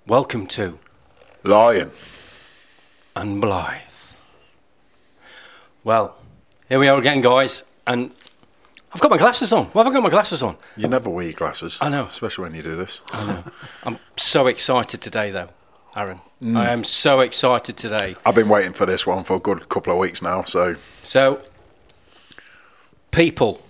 Welcome to Lion and Blythe. Well, here we are again, guys, and I've got my glasses on. Why have I got my glasses on? You never wear your glasses. I know. Especially when you do this. I know. I'm so excited today, though, Aaron. I am so excited today. I've been waiting for this one for a good couple of weeks now, so... So, people,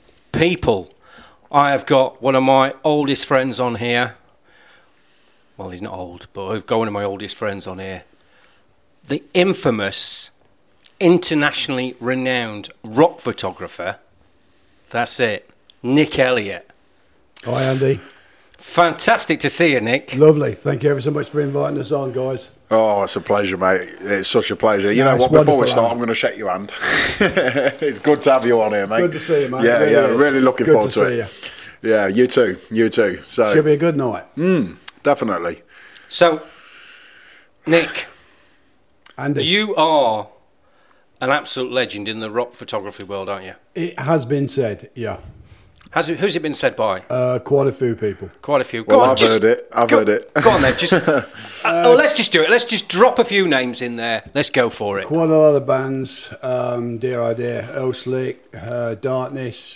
I have got one of my oldest friends on here. Well, he's not old, but I've got one of my oldest friends on here. The infamous, internationally renowned rock photographer. That's it. Nick Elliott. Hi, Andy. Fantastic to see you, Nick. Lovely. Thank you ever so much for inviting us on, guys. Oh, it's a pleasure, mate. It's such a pleasure. You No, know it's what, before we wonderful, start, Alan. I'm going to shake your hand. It's good to have you on here, mate. Good to see you, mate. Yeah, It really yeah, is. really looking Good forward to to see it. Yeah, you too. So, Should be a good night. definitely. So, Nick, Andy, you are an absolute legend in the rock photography world, aren't you? it has been said, yeah. Who's it been said by? Quite a few people. Quite a few. Well, Go on, I've heard it. Go on then. Just let's just do it. Let's just drop a few names in there. Let's go for it. Quite a lot of bands, Dear Idea, Earl Slick, Darkness,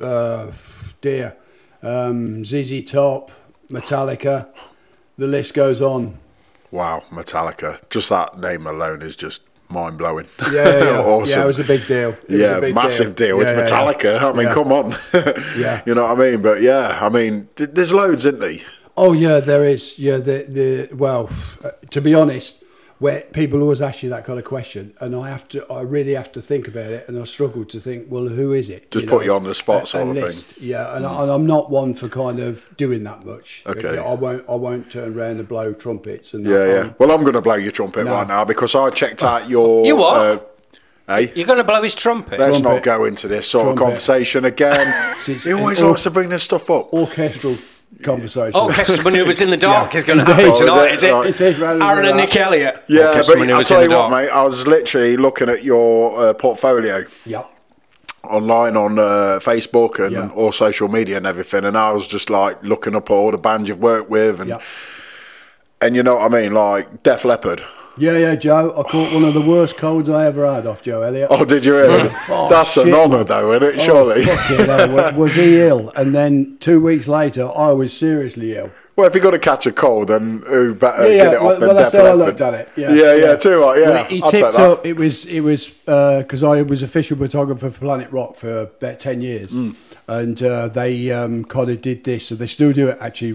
ZZ Top, Metallica, the list goes on. Wow, Metallica. Just that name alone is just mind-blowing. Yeah. Awesome. Yeah, it was a big deal. It was a big massive deal. Yeah, It's Metallica. I mean, Yeah. come on. Yeah. You know what I mean? But yeah, I mean, there's loads, isn't there? Oh yeah, there is. Yeah, to be honest, where people always ask you that kind of question, and I really have to think about it, and I struggle to think, well, who is it? Just put you on the spot sort of thing. thing. Yeah, and I'm not one for kind of doing that much. Okay. I won't turn around and blow trumpets and Yeah. Well, I'm going to blow your trumpet No. right now because I checked out your... You what? Hey? You're going to blow his trumpet. Let's not Trumpet. go into this sort of Trumpet. conversation again. He always likes to bring this stuff up. orchestral conversation. Orchestra Manoeuvres in the Dark Yeah. is going to happen Indeed. tonight, Oh, is is it? it? Right. It is rather than Aaron and that. Nick Elliott. Yeah, Orchestra but I'll Manoeuvres tell in you the what, Dark. mate. I was literally looking at your portfolio Yep. online on Facebook and Yeah. all social media and everything, and I was just like looking up all the bands you've worked with, and Yep. and you know what I mean, like Def Leppard. Yeah, Joe. I caught one of the worst colds I ever had off Joe Elliott. Oh, did you really? Oh, That's an shit, honour, man. though, isn't it? Surely. Fucking hell, was he ill? And then 2 weeks later, I was seriously ill. Well, if you're going to catch a cold, then who better Yeah, get it off than well, that's Def how I Leppard? looked at it. Yeah, too right. Yeah, Well, he I'll take tipped that. up. It was because I was official photographer for Planet Rock for about 10 years, and they kind of did this. So they still do it actually.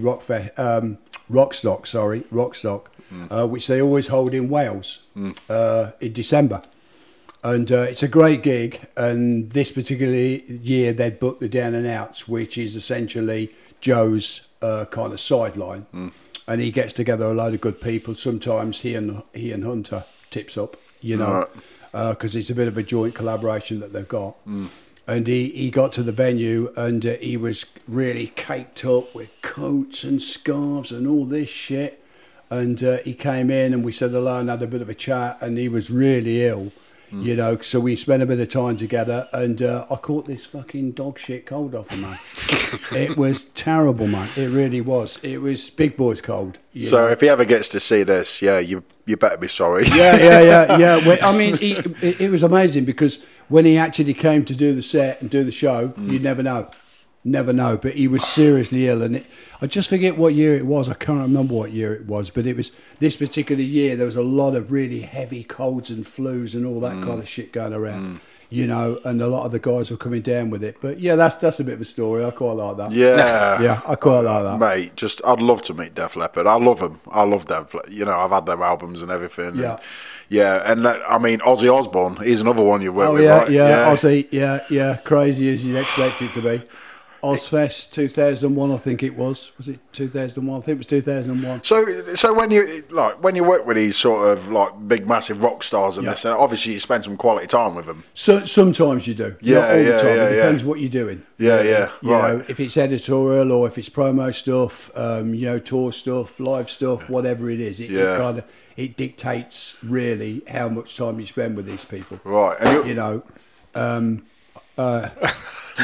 Rockstock, which they always hold in Wales in December. And it's a great gig. And this particular year, they'd booked the Down and Outs, which is essentially Joe's kind of sideline. And he gets together a load of good people. Sometimes he and Hunter tips up, you know, because it's a bit of a joint collaboration that they've got. And he got to the venue and he was really caked up with coats and scarves and all this shit. And he came in and we said hello and had a bit of a chat, and he was really ill. You know, so we spent a bit of time together, and I caught this fucking dog shit cold off him, man. It was terrible, man. It really was. It was big boys cold. You So know? if he ever gets to see this, yeah, you better be sorry. Yeah. Well, I mean, it was amazing because when he actually came to do the set and do the show, you never know. But he was seriously ill, and I just forget what year it was. I can't remember what year it was, but it was this particular year. There was a lot of really heavy colds and flus and all that kind of shit going around, you know. And a lot of the guys were coming down with it. But yeah, that's a bit of a story. I quite like that. Yeah. I quite like that. Mate, I'd love to meet Def Leppard. I love them. I love Def Leppard. You know, I've had their albums and everything. Yeah. And I mean, Ozzy Osbourne, he's another one you work Oh with, yeah, right? Ozzy, yeah, crazy as you'd expect it to be. Ozfest 2001, I think it was. Was it 2001? I think it was 2001. So when you work with these sort of like big massive rock stars and this, and obviously you spend some quality time with them. So sometimes you do. Yeah, Not all the yeah, time. yeah, It depends what you're doing. Yeah, You right. know, if it's editorial or if it's promo stuff, you know, tour stuff, live stuff, whatever it is, it dictates really how much time you spend with these people. Right. And You know,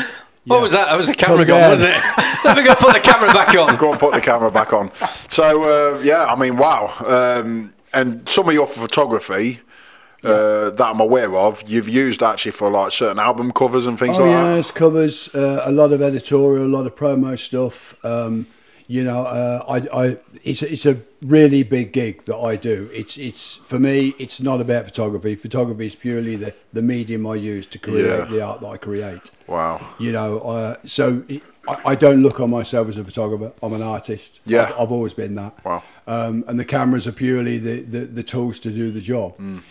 What was that? That was the camera Come gone, down. wasn't it? Let me go put the camera back on. Go and put the camera back on. So, I mean, wow. And some of your photography that I'm aware of, you've used actually for like certain album covers and things like that. Yes, covers, a lot of editorial, a lot of promo stuff. It's a really big gig that I do. It's for me, it's not about photography. Photography is purely the medium I use to create the art that I create. Wow. I don't look on myself as a photographer. I'm an artist. Yeah. I've always been that. Wow. And the cameras are purely the tools to do the job.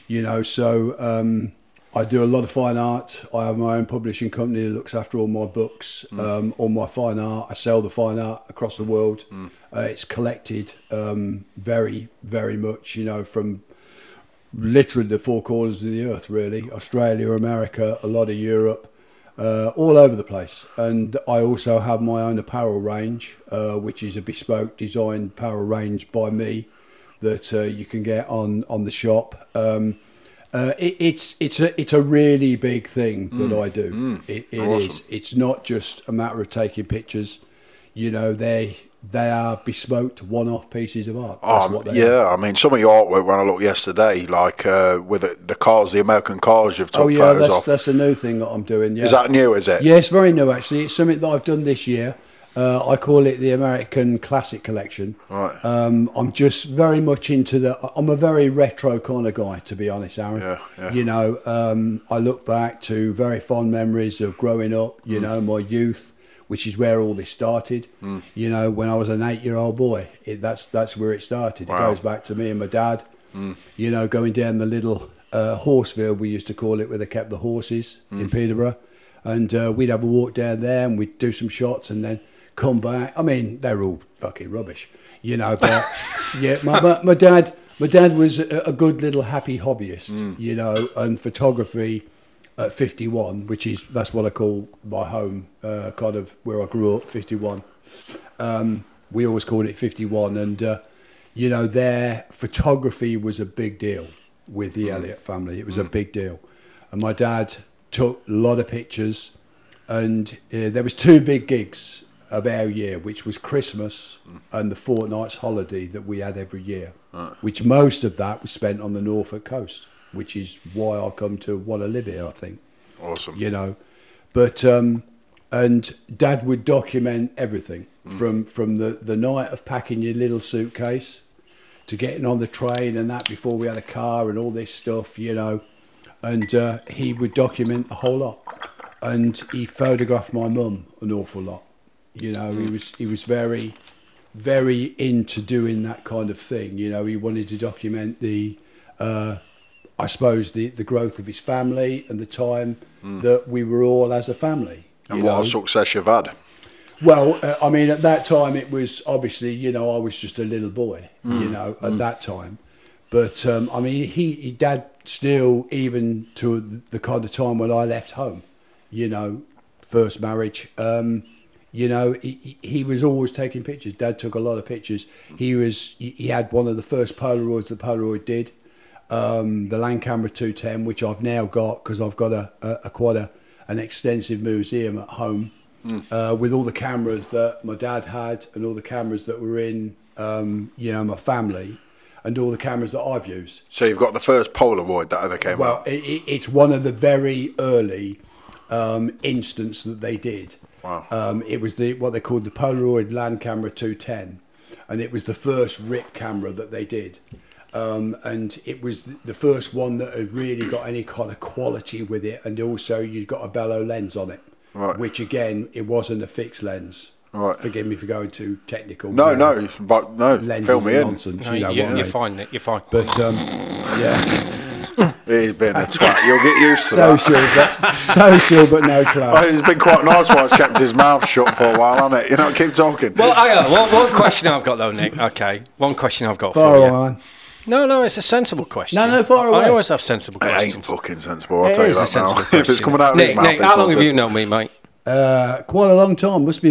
I do a lot of fine art. I have my own publishing company that looks after all my books, all my fine art. I sell the fine art across the world. It's collected very, very much, from literally the four corners of the earth, really. Australia, America, a lot of Europe, all over the place. And I also have my own apparel range, which is a bespoke design apparel range by me that you can get on the shop. It's a really big thing that I do. It awesome. is. It's not just a matter of taking pictures. They are bespoke one-off pieces of art. That's what they are. I mean, some of your artwork when I looked yesterday, like with the cars, the American cars you've took photos of. That's a new thing that I'm doing. Yeah. Is that new, is it? Yeah, it's very new actually. It's something that I've done this year. I call it the American Classic Collection. Right. I'm just very much I'm a very retro kind of guy, to be honest, Aaron. Yeah. I look back to very fond memories of growing up, my youth, which is where all this started. When I was an 8-year-old boy, that's where it started. Wow. It goes back to me and my dad, going down the little horse field, we used to call it, where they kept the horses in Peterborough. And we'd have a walk down there and we'd do some shots and then come back. I mean, they're all fucking rubbish, but yeah, my dad was a good little happy hobbyist, and photography at 51, that's what I call my home, kind of where I grew up, 51. We always called it 51, and their photography was a big deal with the Elliott family. It was a big deal, and my dad took a lot of pictures, and there was 2 big gigs of our year, which was Christmas and the fortnight's holiday that we had every year, which most of that was spent on the Norfolk coast, which is why I come to want to live here, I think. Awesome. But and Dad would document everything from the night of packing your little suitcase to getting on the train and that before we had a car and all this stuff, and he would document the whole lot, and he photographed my mum an awful lot. He was very, very into doing that kind of thing. He wanted to document the growth of his family and the time that we were all as a family. And what a success you've had. Well, I mean, at that time it was obviously, I was just a little boy, at that time. But I mean, Dad still, even to the kind of time when I left home, first marriage. He was always taking pictures. Dad took a lot of pictures. He had one of the first Polaroids that Polaroid did, the Landcamera 210, which I've now got because I've got quite an extensive museum at home with all the cameras that my dad had and all the cameras that were in my family and all the cameras that I've used. So you've got the first Polaroid that ever came out. Well, it's one of the very early instance that they did. Wow. It was what they called the Polaroid Landcamera 210, and it was the first RIP camera that they did, and it was the first one that had really got any kind of quality with it, and also you'd got a bellow lens on it, right. Which again, it wasn't a fixed lens. Right. Forgive me for going too technical. No, lenses fill me in. Nonsense, You're fine, Nick. You're fine. But yeah. He's been a twat. You'll get used to that. Social, but no class. Well, he's been quite nice while he's kept his mouth shut for a while, hasn't it? Keep talking. Well, hang on. One question I've got though, Nick. Okay, one question I've got Far for you. on. No, it's a sensible question. No, far away. I always have sensible It questions. ain't fucking sensible, I'll tell you that now. Question. If it's coming out of Nick, his mouth, Nick, it's how long not have you known me, mate? Quite a long time. Must be about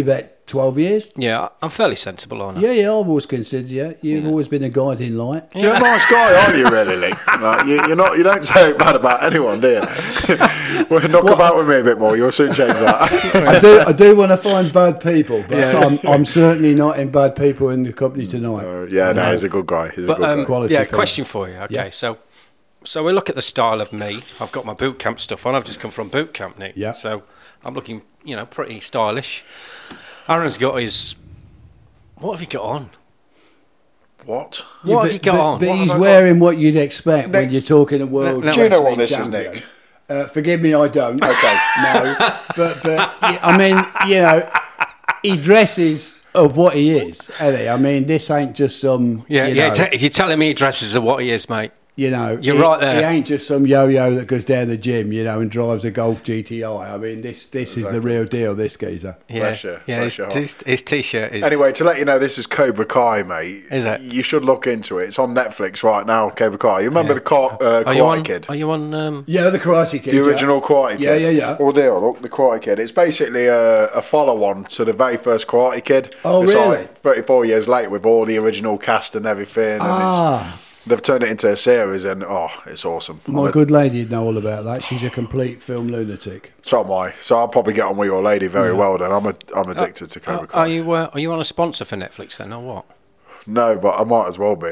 12 years. Yeah, I'm fairly sensible, aren't I? Yeah, I've always considered you. You've always been a guiding light. You're a nice guy, aren't you, really, Lee? Like, you're not. You don't say bad about anyone, do you? Well, knock about with me a bit more. You'll soon change that. I do want to find bad people, but I'm certainly not in bad people in the company tonight. No, he's a good guy. He's a good guy. Quality people. Question for you. Okay, so we look at the style of me. I've got my boot camp stuff on. I've just come from boot camp, Nick. Yeah. So I'm looking, pretty stylish. Aaron's got his. What have you got on? What? What have you got on? But What he's have I wearing what you'd expect when you're talking a world. No, Do you know what wrestling this is, champion. Nick? Forgive me, I don't. Okay. No, but I mean, he dresses of what he is, Eddie. I mean, this ain't just some. Yeah. You're telling me he dresses as what he is, mate. You're right there. He ain't just some yo-yo that goes down the gym, and drives a Golf GTI. I mean, this is the real deal. This geezer. Yeah. His t-shirt is. Anyway, to let you know, this is Cobra Kai, mate. Is it? You should look into it. It's on Netflix right now, Cobra Kai. You remember the Karate Kid? Are you on? Yeah, the Karate Kid. The original Karate Kid. Yeah. Oh dear, look, the Karate Kid. It's basically a follow-on to the very first Karate Kid. Oh, it's really? Like 34 years later with all the original cast and everything. And they've turned it into a series, and it's awesome. My good lady would know all about that. She's a complete film lunatic. So am I. So I'll probably get on with your lady very well. Then I'm addicted to Cobra Kai. Are you on a sponsor for Netflix then, or what? No, but I might as well be.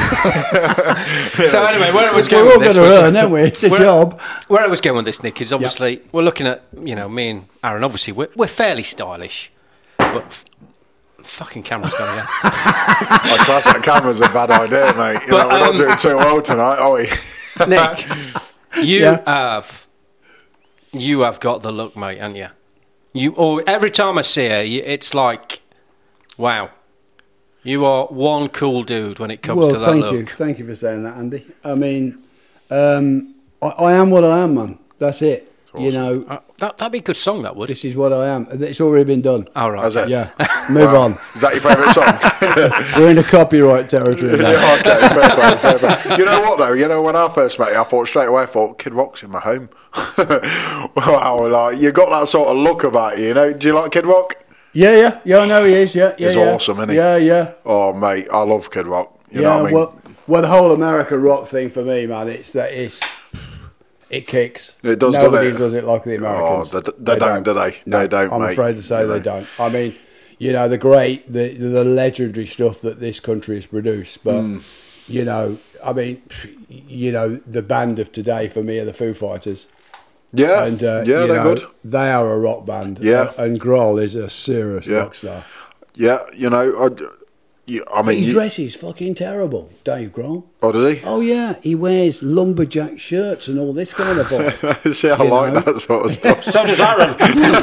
So anyway, where I was We're going all with going this, to earn, aren't we? It's a job. Where I was going with this, Nick, is obviously we're looking at me and Aaron. Obviously, we're fairly stylish, but. Fucking camera's going down. I trust that camera's a bad idea, mate. We're not doing too well tonight, are we? Nick, you have got the look, mate, haven't you? Every time I see you, it's like, wow, you are one cool dude when it comes to that look. Thank you for saying that, Andy. I mean, I am what I am, man. That's it. Awesome. That'd be a good song, that would. This is what I am. It's already been done. All right. Has it? Yeah. Move on. Is that your favourite song? We're in the copyright territory now. Yeah, okay, fair play. You know what, though? When I first met you, I thought straight away, Kid Rock's in my home. Wow, like, you got that sort of look about you, Do you like Kid Rock? Yeah, I know he is, He's awesome, isn't he? Yeah. Oh, mate, I love Kid Rock. You know what I mean? Well, the whole American rock thing for me, man, it kicks. It does, Nobody doesn't it? does it like the Americans. Oh, they don't, do they? No, they don't, I'm mate. afraid to say they don't. I mean, the legendary stuff that this country has produced. But, I mean, the band of today for me are the Foo Fighters. Yeah, and, they're good. They are a rock band. Yeah. And Grohl is a serious rock star. Yeah, I mean, he dresses fucking terrible, Dave Grohl. Oh, does he? Oh yeah, he wears lumberjack shirts and all this kind of stuff. See, I like that sort of stuff. So does Aaron.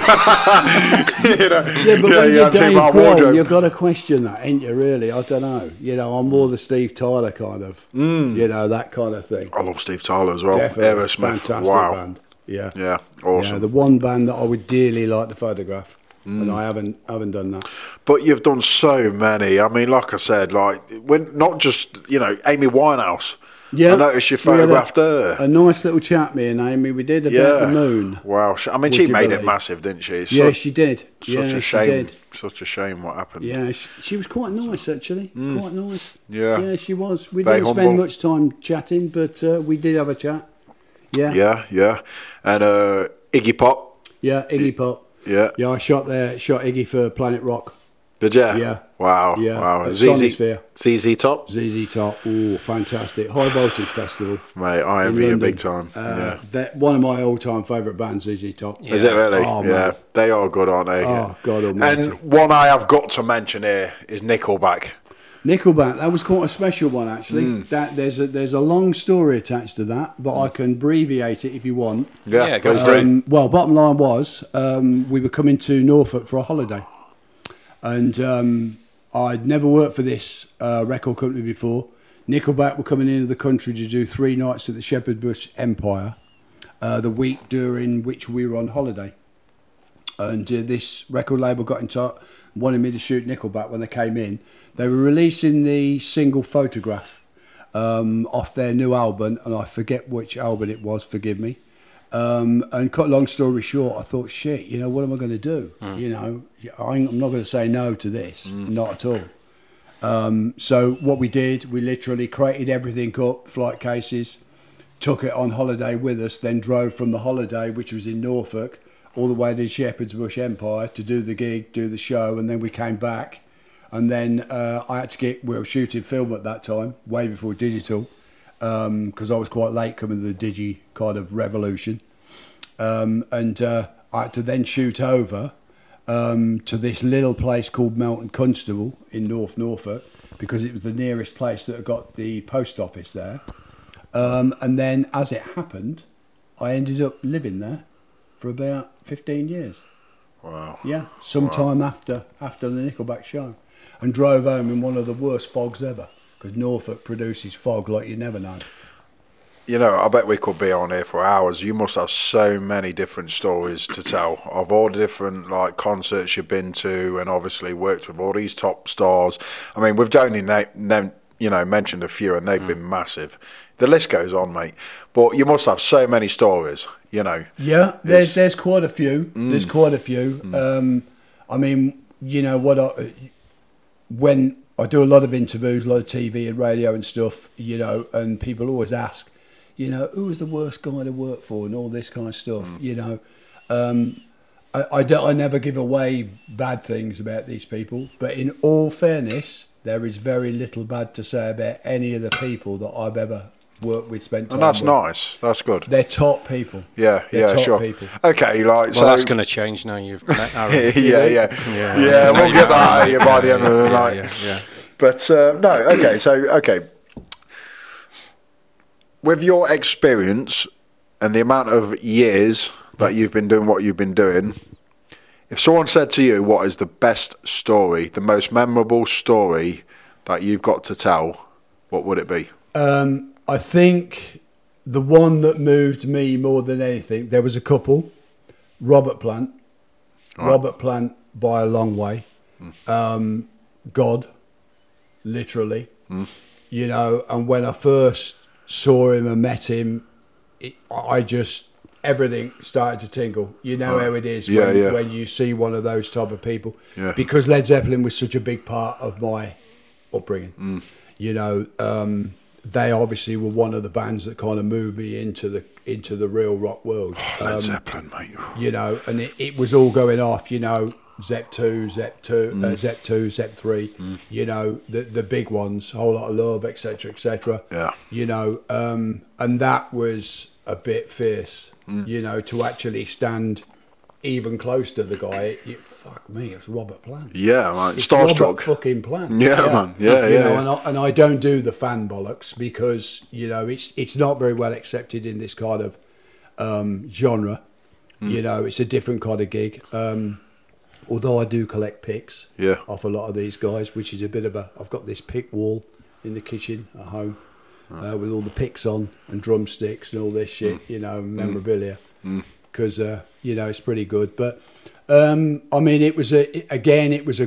Yeah, but when you're Dave Grohl, you've got to question that, ain't you? Really, I don't know. I'm more the Steve Tyler kind of, that kind of thing. I love Steve Tyler as well. Definitely. Aerosmith, Fantastic band. Yeah, awesome. Yeah, the one band that I would dearly like to photograph. And I haven't done that. But you've done so many. I mean, like I said, not just Amy Winehouse. Yeah, I noticed you photographed her. A nice little chat, me and Amy. We did about the moon. Wow. I mean, she made it massive, didn't she? She did. Such a shame. She did. Such a shame what happened. Yeah, she was quite nice, actually. Quite nice. Yeah, she was. We Very didn't spend much time chatting, but we did have a chat. Yeah. And Iggy Pop. Yeah, Iggy Pop. Yeah, I shot Iggy for Planet Rock. Did you? Yeah. Wow. Yeah. Wow. ZZ Top. ZZ Top. Oh, fantastic! High Voltage Festival. Mate, I envy you big time. One of my all-time favourite bands, ZZ Top. Yeah. Is it really? Oh, yeah, man. They are good, aren't they? Oh God Almighty! And one I have got to mention here is Nickelback. Nickelback, that was quite a special one actually. That there's a long story attached to that, but I can abbreviate it if you want. Yeah, go for it. Well, bottom line was we were coming to Norfolk for a holiday, and I'd never worked for this record company before. Nickelback were coming into the country to do 3 nights at the Shepherd Bush Empire, the week during which we were on holiday, and this record label got in touch, wanted me to shoot Nickelback when they came in. They were releasing the single Photograph off their new album, and I forget which album it was, forgive me. And cut long story short, I thought, shit, you know, what am I going to do? You know, I'm not going to say no to this, not at all. So what we did, we literally crated everything up, flight cases, took it on holiday with us, then drove from the holiday, which was in Norfolk, all the way to Shepherd's Bush Empire to do the gig, do the show, and then we came back. And then I had to we were shooting film at that time, way before digital, because I was quite late coming to the digi kind of revolution. And I had to then shoot over to this little place called Melton Constable in North Norfolk, because it was the nearest place that had got the post office there. And then, as it happened, I ended up living there for about 15 years. Wow. Yeah, sometime after the Nickelback show. And drove home in one of the worst fogs ever, because Norfolk produces fog like you never know. You know, I bet we could be on here for hours. You must have so many different stories to tell of all the different like concerts you've been to, and obviously worked with all these top stars. I mean, we've only mentioned a few, and they've been massive. The list goes on, mate. But you must have so many stories. You know. Yeah, there's quite a few. There's quite a few. I mean, you know what? When I do a lot of interviews, a lot of TV and radio and stuff, you know, and people always ask, you know, who was the worst guy to work for and all this kind of stuff, you know. I never give away bad things about these people, but in all fairness, there is very little bad to say about any of the people that I've ever worked with, spent time with. And that's with. Nice. That's good. They're top people. Yeah, They're top sure. people. Okay, like well, that's going to change now. You've met Aaron. yeah. We'll get that out of you by the end of the night. Yeah. But okay. With your experience and the amount of years that you've been doing what you've been doing, if someone said to you, what is the best story, the most memorable story that you've got to tell, what would it be? I think the one that moved me more than anything, there was a couple. Robert Plant. Right. Robert Plant by a long way. God, literally. You know, and when I first saw him and met him, everything started to tingle. You know how it is when you see one of those type of people. Yeah. Because Led Zeppelin was such a big part of my upbringing. You know, they obviously were one of the bands that kind of moved me into the real rock world. Led Zeppelin, mate. You know, and it was all going off, you know, Zep 2, Zep 3, you know, the big ones, Whole Lot of Love, etc., etc. Yeah. You know, and that was a bit fierce, you know, to actually stand even close to the guy. Fuck me, it's Robert Plant. Yeah, man. It's Starstruck. Robert fucking Plant. Yeah, man. Yeah, you yeah. know, and I don't do the fan bollocks because, you know, it's not very well accepted in this kind of genre. You know, it's a different kind of gig. Although I do collect picks off a lot of these guys, which is a bit of I've got this pick wall in the kitchen at home with all the picks on and drumsticks and all this shit, you know, memorabilia. Because, you know, it's pretty good. But, I mean, it was a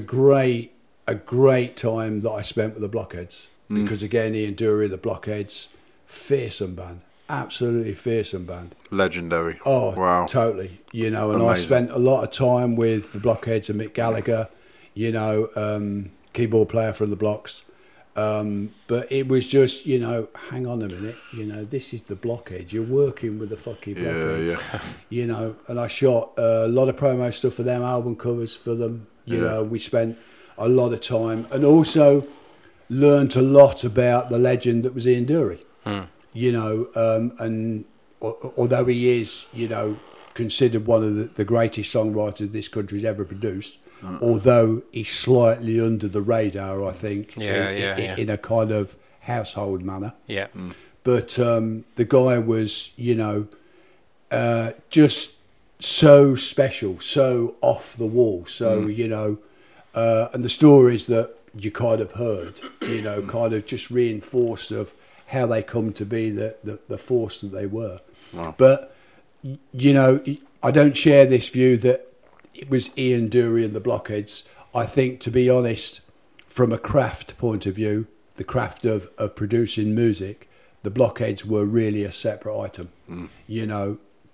great time that I spent with the Blockheads. Because, again, Ian Dury, the Blockheads, fearsome band. Absolutely fearsome band. Legendary. Oh, wow. Totally. You know, and amazing. I spent a lot of time with the Blockheads and Mick Gallagher, you know, keyboard player from the Blocks. But it was just, you know, hang on a minute, you know, this is the Blockheads. You're working with the fucking Blockheads. Yeah. You know, and I shot a lot of promo stuff for them, album covers for them. You know, we spent a lot of time and also learned a lot about the legend that was Ian Dury. You know, and although he is, you know, considered one of the greatest songwriters this country's ever produced, although he's slightly under the radar, I think, in a kind of household manner. Yeah. But the guy was, you know, just so special, so off the wall. So, you know, and the stories that you kind of heard, you know, kind of just reinforced of how they come to be the force that they were. Wow. But, you know, I don't share this view that it was Ian Dury and the Blockheads. I think, to be honest, from a craft point of view, the craft of producing music, the Blockheads were really a separate item. You know,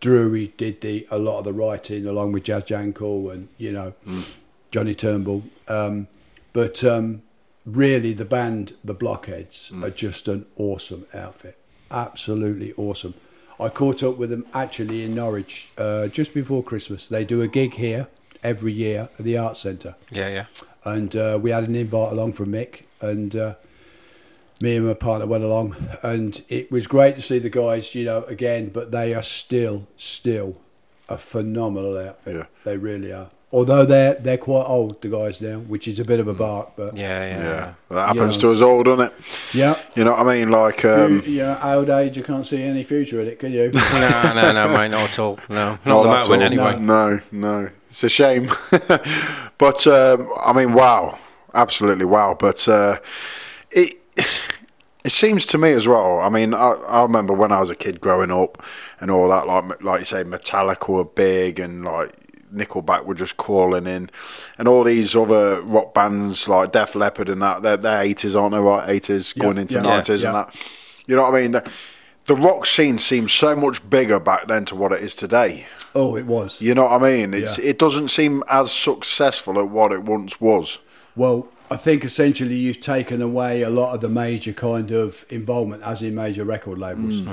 Drew, he did a lot of the writing along with Jazz Jankel and, Johnny Turnbull. But really, the band, the Blockheads, are just an awesome outfit. Absolutely awesome. I caught up with them actually in Norwich just before Christmas. They do a gig here every year at the Arts Centre. Yeah. And we had an invite along from Mick, and me and my partner went along, and it was great to see the guys, again, but they are still a phenomenal outfit. Yeah. They really are. Although they're quite old, the guys now, which is a bit of a bark, but Yeah. That happens to us all, doesn't it? Yeah. You know what I mean? Like, old age, you can't see any future in it, can you? No, mate, not at all. No, not the Motorwind anyway. No. It's a shame. But, I mean, wow. Absolutely wow. But it seems to me as well, I mean, I remember when I was a kid growing up and all that, like you say, Metallica were big and, like, Nickelback were just crawling in, and all these other rock bands like Def Leppard and that, they're 80s, aren't they? Right, 80s going into 90s and that. You know what I mean? The rock scene seems so much bigger back then to what it is today. Oh, it was. You know what I mean? It doesn't seem as successful as what it once was. Well, I think essentially you've taken away a lot of the major kind of involvement, as in major record labels.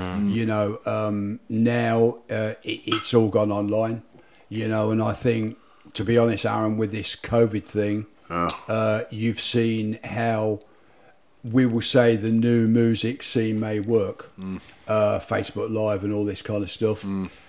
Now it's all gone online. And I think, to be honest, Aaron, with this COVID thing, you've seen how, we will say, the new music scene may work. Facebook Live and all this kind of stuff,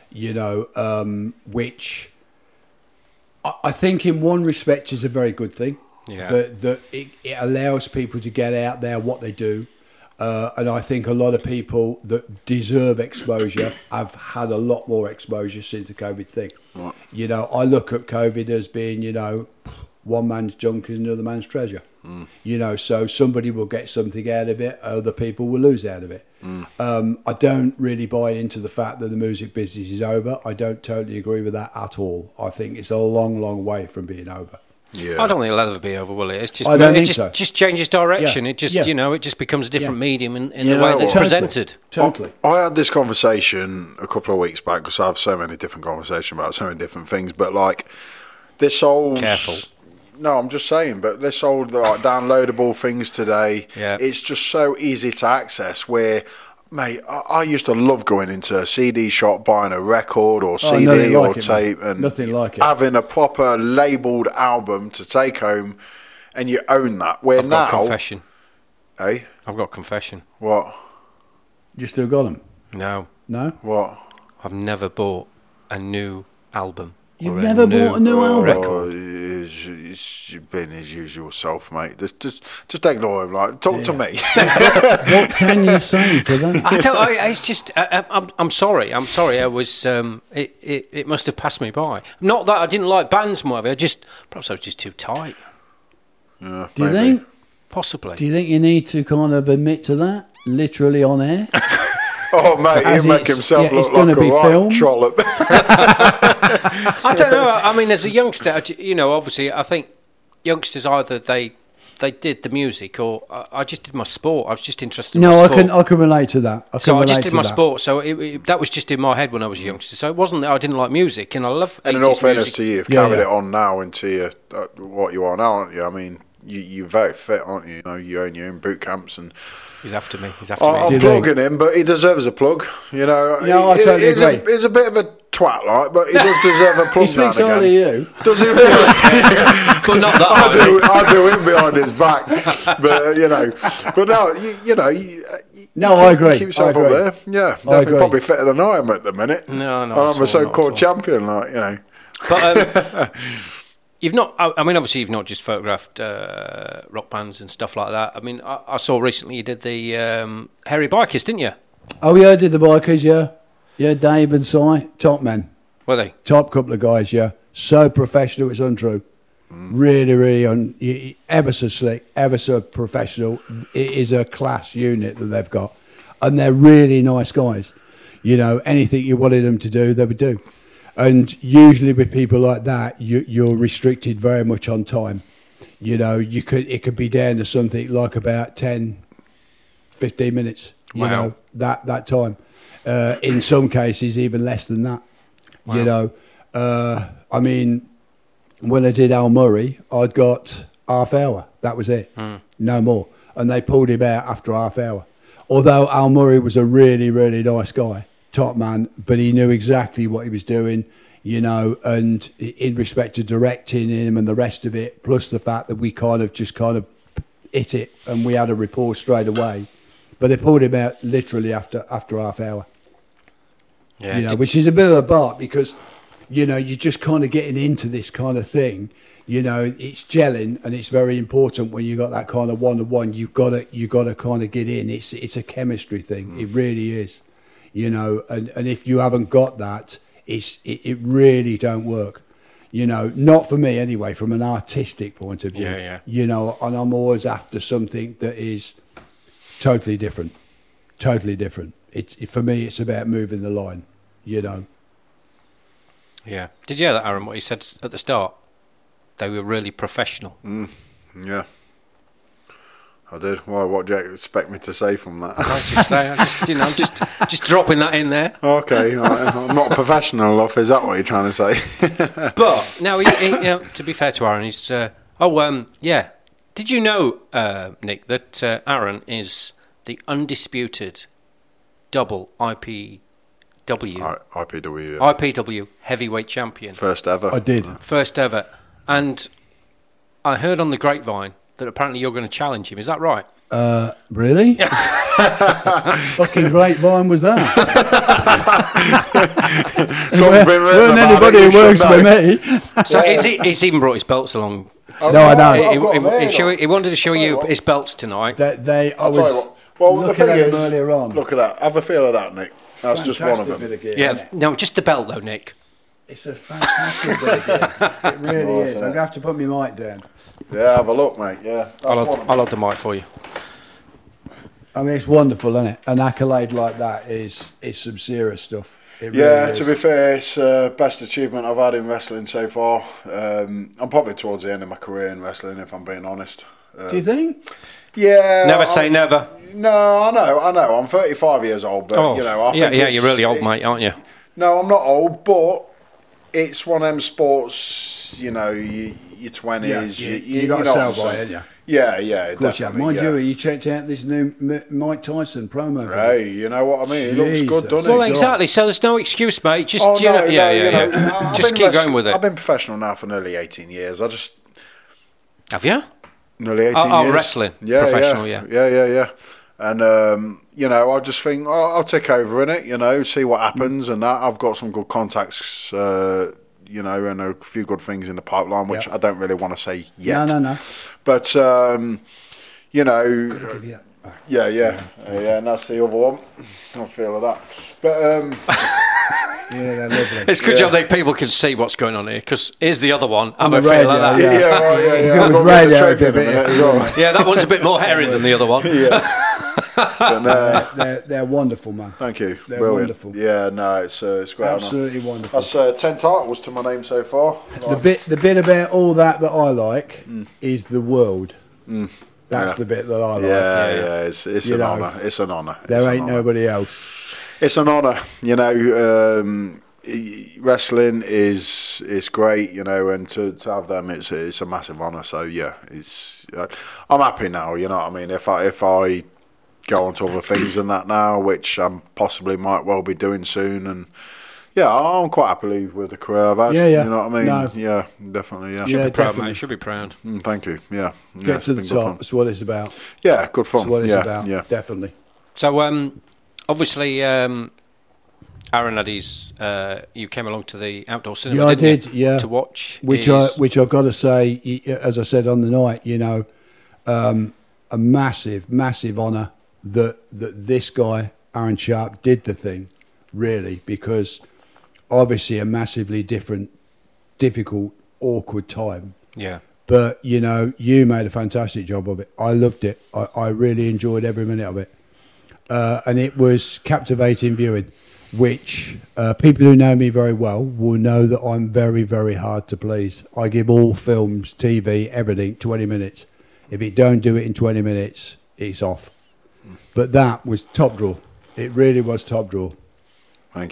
which I think in one respect is a very good thing. Yeah. That it allows people to get out there what they do. And I think a lot of people that deserve exposure have had a lot more exposure since the COVID thing. Right. I look at COVID as being, one man's junk is another man's treasure. So somebody will get something out of it, other people will lose out of it. I don't really buy into the fact that the music business is over. I don't totally agree with that at all. I think it's a long, long way from being over. Yeah. I don't think it'll ever be over, will it? It's just, I don't think so. Just changes direction. Yeah. It just, Yeah. it just becomes a different medium in You the way know that it's what? presented. Totally. I had this conversation a couple of weeks back because I have so many different conversations about so many different things. But like this old, Careful. No, I'm just saying. But this old like downloadable things today, Yeah. it's just so easy to access. Where, mate, I used to love going into a CD shop, buying a record or CD nothing or like it, tape, mate. and Nothing like it. having a proper labelled album to take home, and you own that. Where I've now, got a confession. hey, I've got a confession. what, You still got them? No, No? what? I've never bought a new album. You've or never bought a new album? record. He's been his usual self, mate. Just ignore him. Like, talk to me. What can you say to that? It's just. I'm sorry. I was. It must have passed me by. Not that I didn't like bands more. Perhaps I was just too tight. Yeah, Do you maybe. think? Possibly. Do you think you need to kind of admit to that, literally on air? Oh, mate, As he'll make it's- himself yeah, it's look like gonna be a right filmed. trollop. I don't know. I mean, as a youngster, obviously, I think youngsters either they did the music or I just did my sport. I was just interested in my No, sport. I can relate to that. I just did my that. sport, so that was just in my head when I was a youngster. So it wasn't that I didn't like music, and I love. And in 80s all fairness music. to you, you've Yeah, carried yeah. it on now into what you are now, aren't you? I mean, you're very fit, aren't you? You own your own boot camps and... He's after me. He's after I'm me. Do you plugging him, but he deserves a plug. Yeah, I totally agree. He's a bit of a twat, like, but he does deserve a plug. He speaks now and only again. you. Does he? But not that I do him behind his back, but but no, No, I agree. Keep yourself I up agree. there. Yeah, I definitely agree. probably fitter than I am at the minute. No, And not at I'm all, a not so-called at all. champion, But you've not. I mean, obviously, you've not just photographed rock bands and stuff like that. I mean, I saw recently you did the Hairy Bikers, didn't you? Oh, yeah, I did the bikers, yeah. Yeah, Dave and Si, top men. Were they? Top couple of guys, yeah. So professional, it's untrue. Really, really, ever so slick, ever so professional. It is a class unit that they've got. And they're really nice guys. Anything you wanted them to do, they would do. And usually with people like that, you're restricted very much on time. It could be down to something like about 10, 15 minutes, Wow. that time. In some cases, even less than that. Wow. You know, I mean, when I did Al Murray, I'd got half hour. That was it. No more. And they pulled him out after half hour. Although Al Murray was a really, really nice guy, top man, but he knew exactly what he was doing, you know, and in respect to directing him and the rest of it, plus the fact that we kind of hit it and we had a rapport straight away. But they pulled him out literally after half hour. Yeah. You know, which is a bit of a bark because, you know, you're just kind of getting into this kind of thing. You know, it's gelling, and it's very important when you got that kind of one-to-one. You got to kind of get in. It's a chemistry thing. It really is. You know, and if you haven't got that, it really don't work. You know, not for me anyway. From an artistic point of view, Yeah. You know, and I'm always after something that is totally different. Totally different. For me, it's about moving the line. You know. Yeah. Did you hear that, Aaron? What he said at the start? They were really professional. Yeah. I did. Well, what do you expect me to say from that? I'm just dropping that in there. Okay, I'm not a professional enough. Is that what you're trying to say? But now, you know, to be fair to Aaron, he's. Yeah. Did you know, Nick, that Aaron is the undisputed double IPW heavyweight champion? First ever. I did. First ever. And I heard on the grapevine that apparently you're going to challenge him. Is that right? Really? Fucking grapevine was that? Someone's been written Weren't about anybody it, who you works should with me. So he's even brought his belts along. No, I know. He wanted to show you his belts tonight. I'll tell you what. Well, the looking thing at is, them earlier on. look at that. Have a feel of that, Nick. That's just one of Fantastic them. bit of gear, Yeah, isn't it? no, just the belt though, Nick. It's a fantastic bit of gear. It really Nice, is. isn't I'm it? going to have to put my mic down. Yeah, have a look, mate. Yeah. That's I'll one of them. hold the mic for you. I mean, it's wonderful, isn't it? An accolade like that is some serious stuff. It really Yeah, is. to be fair, it's the best achievement I've had in wrestling so far. I'm probably towards the end of my career in wrestling, if I'm being honest. Do you think? Yeah. Never say never. No, I know. I'm 35 years old, but you know, I think you're really old, mate, aren't you? No, I'm not old, but it's one of them sports. You know, your 20s. You got you a know sell what I'm by, saying. haven't you? Yeah, Of course, yeah. Mind you, you checked out this new Mike Tyson promo. Hey, you know what I mean? It looks good, doesn't Well, it? exactly. So there's no excuse, mate. Just Oh, no, yeah. Just keep going with it. I've been professional now for nearly 18 years. Have you? Nearly 18 years. Oh, wrestling. Professional, yeah. Yeah. And, you know, I just think I'll take over in it, you know, see what happens and that. I've got some good contacts, you know, and a few good things in the pipeline, which I don't really want to say yet. No. But, you know, yeah, and that's the other one. I feel that. But, Yeah, they're lovely. It's a good job that people can see what's going on here, because here's the other one. Have the a feel radio, like that. yeah. It was I've got to get the radio trophy in a a bit minute as well. Yeah, that one's a bit more hairy than the other one. But, They're wonderful, man. thank you. They're Brilliant. wonderful. Yeah, no, it's great. Absolutely wonderful. That's 10 titles to my name so far. The bit about all that I like is the world. That's the bit that I like. Yeah, it's You an know, honour. It's an honour. There ain't nobody else. It's an honour. You know, wrestling is great. You know, and to have them, it's a massive honour. So yeah, it's. I'm happy now. You know what I mean? If I go on to other things than that now, which I possibly might well be doing soon, and. Yeah, I'm quite happy with the career I've had. Yeah. You know what I mean? No. Yeah, definitely. Yeah. Should Yeah, be proud, definitely. mate. Should be proud. Thank you. Yeah. Get to the top. That's what it's about. Yeah, good fun. That's what it's about. Yeah. Definitely. So, obviously, Aaron had his. You came along to the outdoor cinema. Yeah, I didn't did. you, Yeah, to watch. which I've got to say, as I said on the night, you know, a massive honour that this guy Aaron Sharp did the thing, really, because obviously a massively difficult, awkward time. Yeah. But, you know, you made a fantastic job of it. I loved it. I really enjoyed every minute of it. And it was captivating viewing, which people who know me very well will know that I'm very, very hard to please. I give all films, TV, everything 20 minutes. If it don't do it in 20 minutes, it's off. But that was top draw. It really was top draw. Thank you.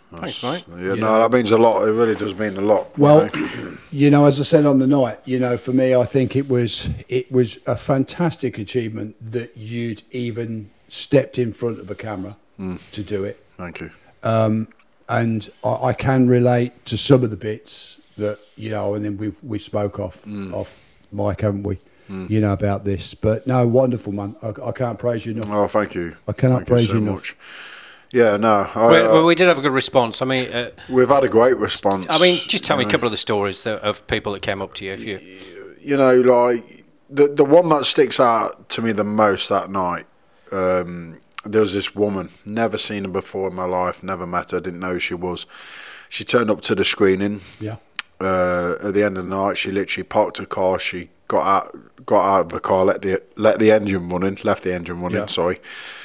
Thanks, mate. Yeah, no, that means a lot. It really does mean a lot. Well, as I said on the night, for me, I think it was a fantastic achievement that you'd even stepped in front of a camera to do it. Thank you. And I can relate to some of the bits that, and then we spoke off mic, haven't we? About this. But no, wonderful, man. I can't praise you enough. Oh, thank you. I cannot praise you enough. Much. Yeah, no. Well, we did have a good response. I mean, we've had a great response. I mean, just tell me a couple of the stories of people that came up to you. If you, like the one that sticks out to me the most that night. There was this woman, never seen her before in my life, never met her, didn't know who she was. She turned up to the screening. Yeah. At the end of the night, she literally parked her car. She got out of the car, left the engine running. Sorry.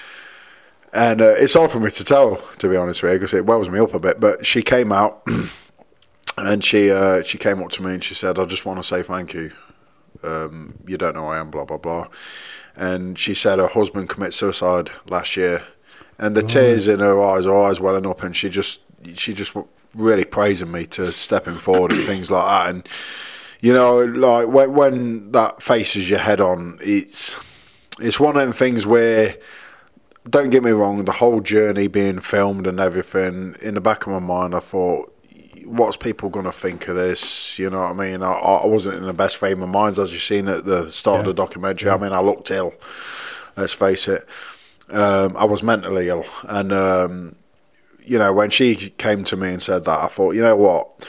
And it's hard for me to tell, to be honest with you, because it wells me up a bit. But she came out, and she came up to me and she said, "I just want to say thank you. You don't know who I am, blah blah blah." And she said her husband committed suicide last year, and the tears in her eyes welling up, and she just really praising me to stepping forward and things like that. And like when that faces your head on, it's one of them things where, don't get me wrong, the whole journey being filmed and everything, in the back of my mind I thought, what's people going to think of this? You know what I mean? I wasn't in the best frame of mind, as you've seen at the start of the documentary. I mean, I looked ill, let's face it. I was mentally ill. And, when she came to me and said that, I thought, you know what?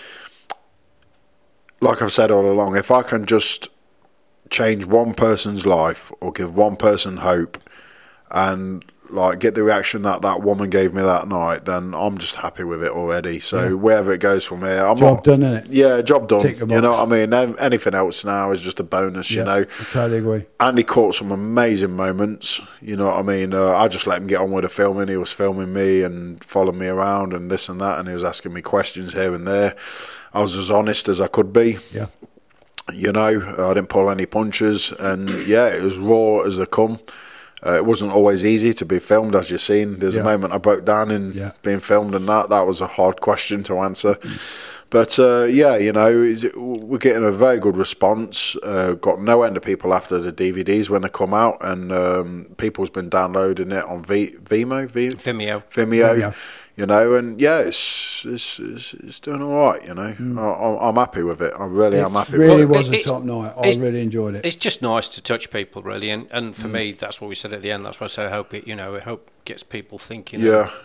Like I've said all along, if I can just change one person's life or give one person hope and like get the reaction that woman gave me that night, then I'm just happy with it already. So wherever it goes from here, job done, innit? Yeah, job done. You know what I mean? Anything else now is just a bonus. I totally agree. Andy caught some amazing moments. You know what I mean? I just let him get on with the filming. He was filming me and following me around and this and that, and he was asking me questions here and there. I was as honest as I could be. Yeah. I didn't pull any punches, and it was raw as they come. It wasn't always easy to be filmed, as you've seen. There's a moment I broke down in being filmed, and that was a hard question to answer. But, we're getting a very good response. Got no end of people after the DVDs when they come out, and people's been downloading it on Vimeo. And it's doing all right. I'm happy with it. I really am happy. It really with was a top night. I really enjoyed it. It's just nice to touch people, really, and for me, that's what we said at the end. That's why I said I hope it gets people thinking.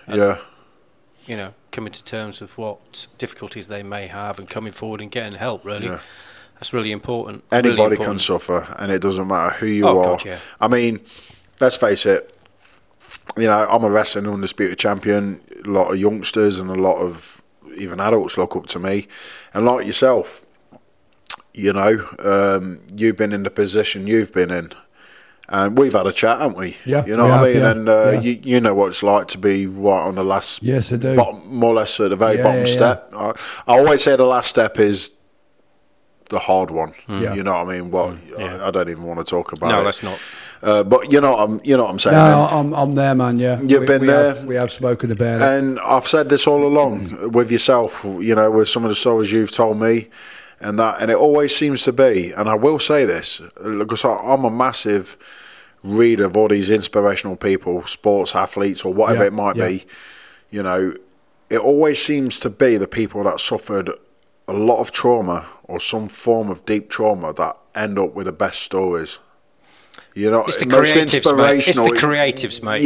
Coming to terms with what difficulties they may have and coming forward and getting help. Really, that's really important. Anybody can suffer, and it doesn't matter who you are. God, yeah. I mean, let's face it. I'm a wrestling undisputed champion. A lot of youngsters and a lot of even adults look up to me. And like yourself, you've been in the position you've been in. And we've had a chat, haven't we? Yeah. You know what I mean? Yeah, and you know what it's like to be right on the last... Yes, I do. More or less at the very bottom step. I always say the last step is the hard one. You know what I mean? I don't even want to talk about it. No, that's not... but you know what I'm saying. No, I'm there, man. Yeah, you've been there. We have spoken about it, and I've said this all along with yourself. With some of the stories you've told me, and it always seems to be. And I will say this because I'm a massive reader of all these inspirational people, sports athletes, or whatever it might be. It always seems to be the people that suffered a lot of trauma or some form of deep trauma that end up with the best stories. It's the creatives, mate. It's the creatives, mate.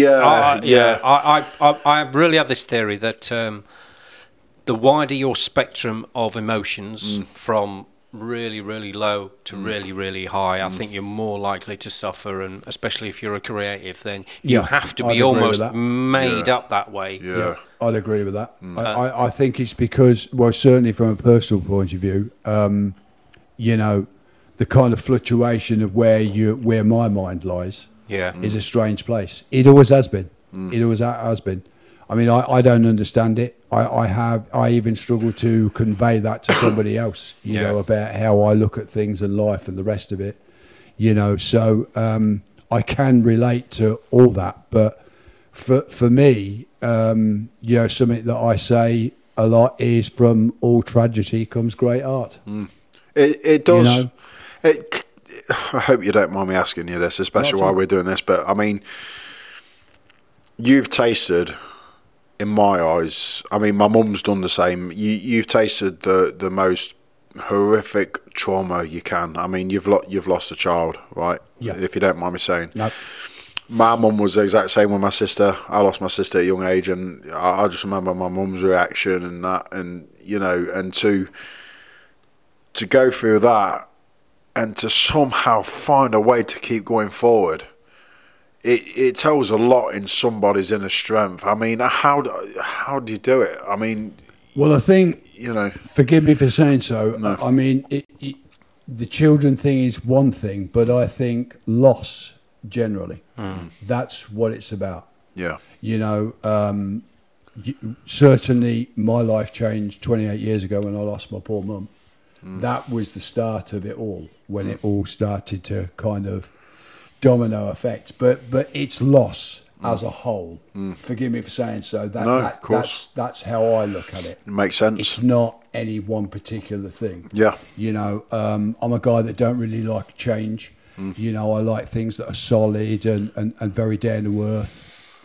I really have this theory that the wider your spectrum of emotions, from really, really low to really, really high, I think you're more likely to suffer, and especially if you're a creative, then you have to be almost made up that way. Yeah, I'd agree with that. I think it's because, well, certainly from a personal point of view, the kind of fluctuation of where my mind lies is a strange place. It always has been. It always has been. I mean, I don't understand it. I even struggle to convey that to somebody else, you know, about how I look at things and life and the rest of it, so I can relate to all that. But for me, something that I say a lot is, from all tragedy comes great art. It does. You know? I hope you don't mind me asking you this, especially while we're doing this, but I mean, you've tasted, in my eyes, I mean, my mum's done the same. You've tasted the most horrific trauma you can. I mean, you've lost a child, right? Yeah. If you don't mind me saying. No. My mum was the exact same with my sister. I lost my sister at a young age, and I just remember my mum's reaction and that, and and to go through that, and to somehow find a way to keep going forward. It tells a lot in somebody's inner strength. I mean, how do you do it? I mean, well, I think, forgive me for saying so. No. I mean, the children thing is one thing, but I think loss generally, that's what it's about. Yeah. Certainly my life changed 28 years ago when I lost my poor mum. That was the start of it all, when it all started to kind of domino effect. But it's loss as a whole. Forgive me for saying so. Of course. That's how I look at it. It makes sense. It's not any one particular thing. Yeah. I'm a guy that don't really like change. I like things that are solid and very down to earth.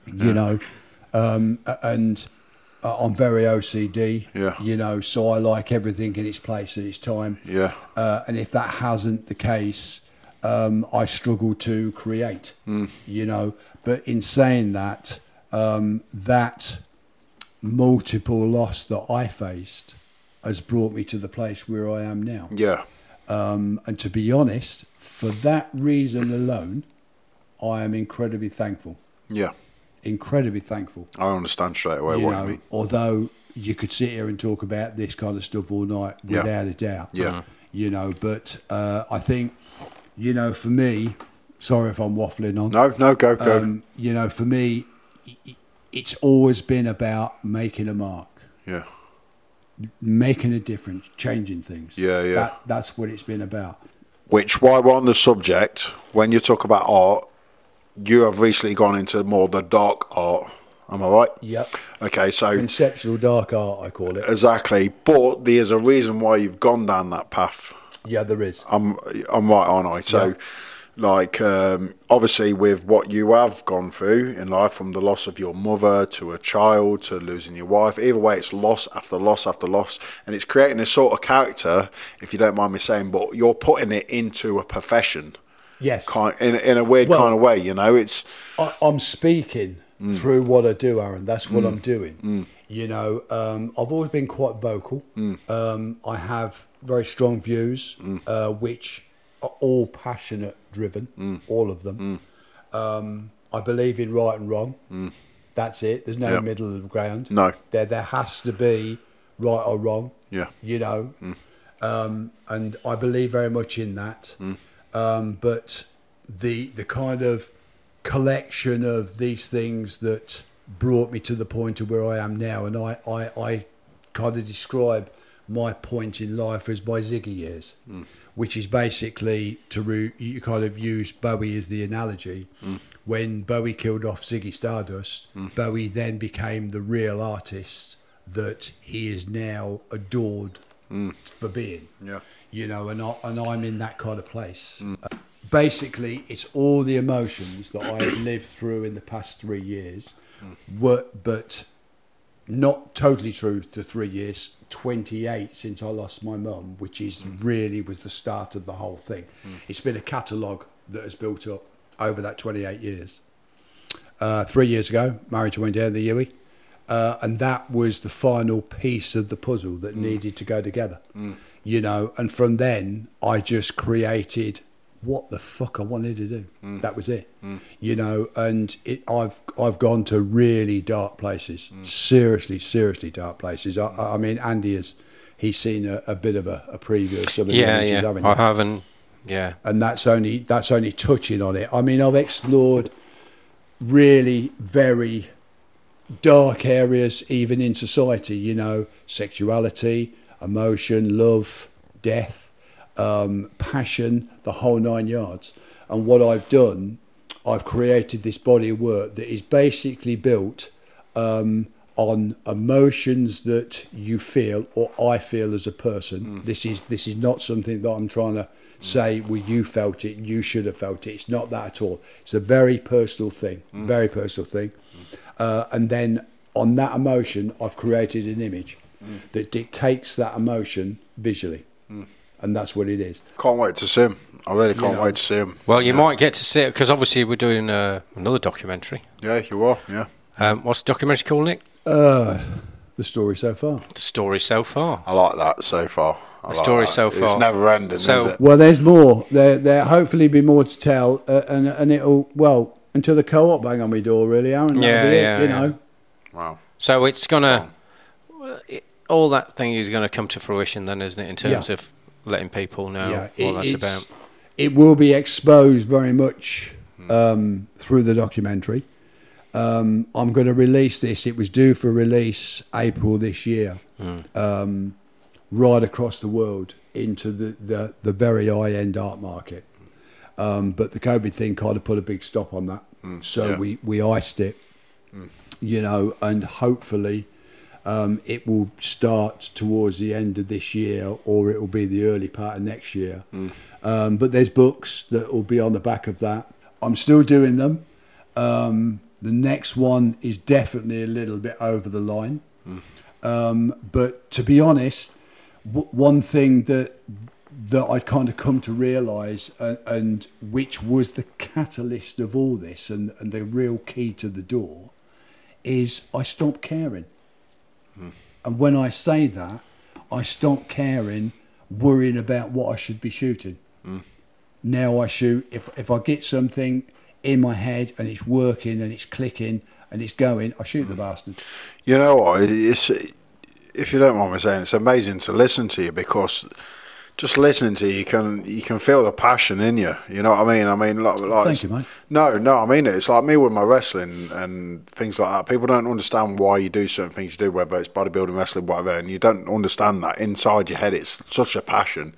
And I'm very OCD. Yeah. So I like everything in its place at its time. Yeah. And if that hasn't the case, I struggle to create. But in saying that, that multiple loss that I faced has brought me to the place where I am now. Yeah. And to be honest, for that reason alone, I am incredibly thankful. Yeah. Incredibly thankful. I understand straight away what you mean. Although you could sit here and talk about this kind of stuff all night, without a doubt. Yeah. But I think, for me, sorry if I'm waffling on. No, go. For me, it's always been about making a mark. Yeah. Making a difference, changing things. Yeah. That's what it's been about. Which, while we're on the subject, when you talk about art, you have recently gone into more the dark art. Am I right? Yep. Okay, so conceptual dark art, I call it. Exactly, but there's a reason why you've gone down that path. Yeah, there is. I'm right, aren't I? So, obviously, with what you have gone through in life, from the loss of your mother to a child to losing your wife, either way, it's loss after loss after loss, and it's creating a sort of character, if you don't mind me saying, but you're putting it into a profession. Yes. In a weird kind of way, it's... I'm speaking through what I do, Aaron. That's what I'm doing. I've always been quite vocal. I have very strong views, which are all passionate driven, all of them. I believe in right and wrong. That's it. There's no middle of the ground. No. There has to be right or wrong. Yeah. And I believe very much in that. But the kind of collection of these things that brought me to the point of where I am now, and I kind of describe my point in life as my Ziggy years, which is basically you kind of use Bowie as the analogy. When Bowie killed off Ziggy Stardust, Bowie then became the real artist that he is now adored for being. Yeah. And I'm in that kind of place. Basically, it's all the emotions that I've lived through in the past 3 years, but not totally true to 3 years, 28 since I lost my mum, which is really was the start of the whole thing. It's been a catalogue that has built up over that 28 years. 3 years ago, married to Wendy the Yui, and that was the final piece of the puzzle that needed to go together. And from then I just created what the fuck I wanted to do. That was it. And I've gone to really dark places, seriously dark places. I mean, Andy he's seen a bit of a preview of some of the images, haven't you? I haven't. Yeah, and that's only touching on it. I mean, I've explored really very dark areas, even in society. Sexuality, emotion, love, death, passion, the whole 9 yards. And what I've done, I've created this body of work that is basically built on emotions that you feel or I feel as a person. This is not something that I'm trying to say, well, you felt it, you should have felt it. It's not that at all. It's a very personal thing, very personal thing. And then on that emotion, I've created an image that dictates that emotion visually. And that's what it is. Can't wait to see him. I really can't wait to see him. Well, you might get to see it, because obviously we're doing another documentary. Yeah, you are, yeah. What's the documentary called, Nick? The story so far. The Story So Far. I like that so far. The Story So Far. It's never ending, is it? Well, there's more. There hopefully be more to tell, and it'll, well, until the co-op bang on my door, really, Aaron. You know. Wow. So it's gonna, all that thing is gonna come to fruition, then, isn't it? In terms of letting people know what that's about. It will be exposed very much through the documentary. I'm going to release this. It was due for release April this year, right across the world into the very high-end art market. But the COVID thing kind of put a big stop on that. So we iced it, you know, and hopefully it will start towards the end of this year, or it will be the early part of next year. But there's books that will be on the back of that. I'm still doing them. The next one is definitely a little bit over the line. But to be honest, one thing that I'd kind of come to realise, and which was the catalyst of all this and the real key to the door, is I stopped caring. And when I say that, I stopped caring, worrying about what I should be shooting. Now I shoot, if I get something in my head and it's working and it's clicking and it's going, I shoot the bastard. You know what? It's, if you don't mind me saying, it's amazing to listen to you, because just listening to you, you can feel the passion in you. You know what I mean? I mean, like thank you, mate. No, I mean it. It's like me with my wrestling and things like that. People don't understand why you do certain things you do, whether it's bodybuilding, wrestling, whatever, and you don't understand that inside your head. It's such a passion.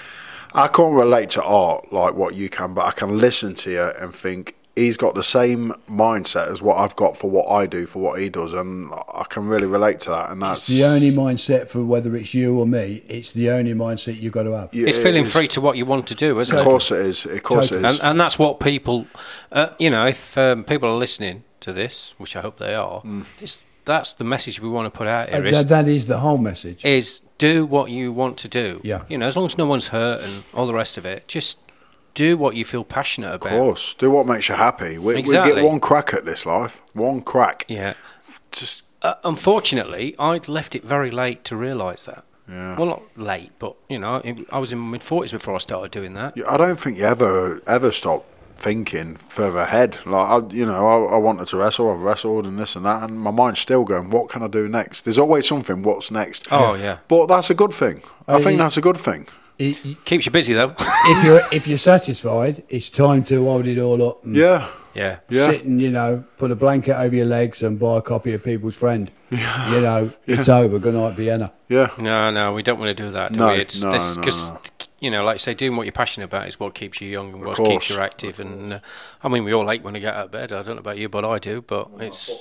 I can't relate to art like what you can, but I can listen to you and think, he's got the same mindset as what I've got for what I do, for what he does, and I can really relate to that. And that's the only mindset for whether it's you or me. It's the only mindset you've got to have. It's feeling free to what you want to do, isn't it? Of course it is. Of course it is. And that's what people, you know, if people are listening to this, which I hope they are, that's the message we want to put out here. That is the whole message. Is do what you want to do. Yeah. You know, as long as no one's hurt and all the rest of it, just do what you feel passionate about. Of course. Do what makes you happy. We get one crack at this life. One crack. Yeah. Just unfortunately, I'd left it very late to realise that. Yeah. Well, not late, but, you know, I was in my mid-40s before I started doing that. I don't think you ever stop thinking further ahead. Like, I wanted to wrestle, I've wrestled and this and that, and my mind's still going, what can I do next? There's always something, what's next? Oh, yeah. But that's a good thing. I think that's a good thing. It keeps you busy, though. if you're satisfied, it's time to hold it all up. And sit and, you know, put a blanket over your legs and buy a copy of People's Friend. Yeah. You know, it's over. Good night, Vienna. Yeah. No, we don't want to do that, do we? Because, you know, like you say, doing what you're passionate about is what keeps you young and what keeps you active. And I mean, we all hate when we get out of bed. I don't know about you, but I do. But it's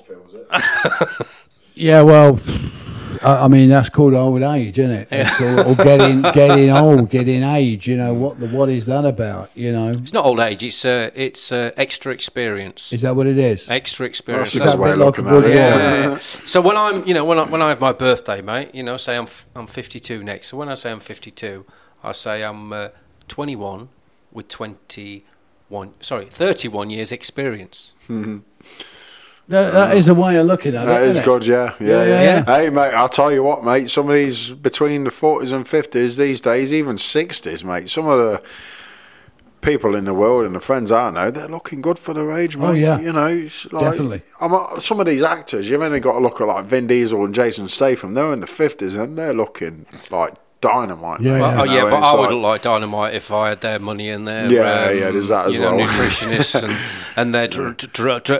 yeah, well, I mean, that's called old age, isn't it? Yeah. Or getting old, getting age. You know, what is that about? You know, it's not old age. It's extra experience. Is that what it is? Extra experience. That's a way of looking at it. Yeah. So when I have my birthday, mate, you know, say I'm 52 next. So when I say I'm 52, I say I'm 21 with 31 years experience. Mm-hmm. That is a way of looking at it. That is good, yeah. Hey, mate, I'll tell you what, mate. Some of these between the 40s and 50s these days, even 60s, mate. Some of the people in the world and the friends I know, they're looking good for their age, mate. Oh, yeah. You know, like, definitely. Some of these actors, you've only got to look at like Vin Diesel and Jason Statham. They're in the 50s and they're looking like dynamite. Yeah, but I would look like dynamite if I had their money and their there's that as well. Nutritionists and their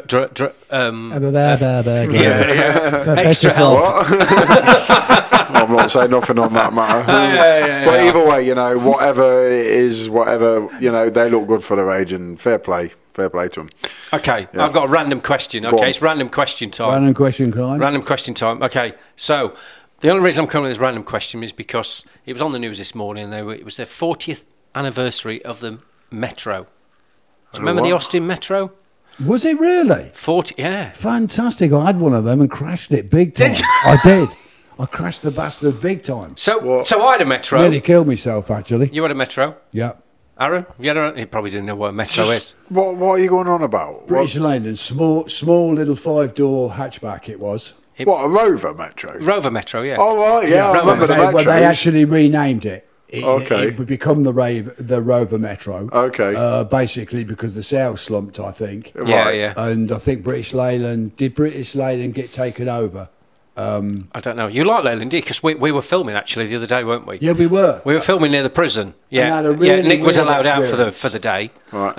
extra I'm won't say nothing on that matter. But either way, you know, whatever it is, whatever, you know, they look good for their age, and fair play to them. Okay, I've got a random question. Okay, it's random question time. Random question time. Random question time. Okay, so the only reason I'm coming with this random question is because it was on the news this morning. It was their 40th anniversary of the Metro. Do you remember the Austin Metro? Was it really? 40, yeah. Fantastic. I had one of them and crashed it big time. Did you? I did. I crashed the bastard big time. So I had a Metro. Nearly killed myself, actually. You had a Metro? Yeah. Aaron? You probably didn't know what a Metro is. What are you going on about? British Leyland, small little 5-door hatchback it was. What, a Rover Metro? Rover Metro, yeah. Oh, right, yeah, I remember the Metros. Well, they actually renamed it. Okay. It would become the Rover Metro. Okay. Basically because the sales slumped, I think. Yeah. And I think British Leyland get taken over? I don't know. You like Leyland, do you? Because we were filming actually the other day, weren't we? Yeah, we were. We were filming near the prison. Yeah, really Nick was weird allowed experience. out for the day. Right.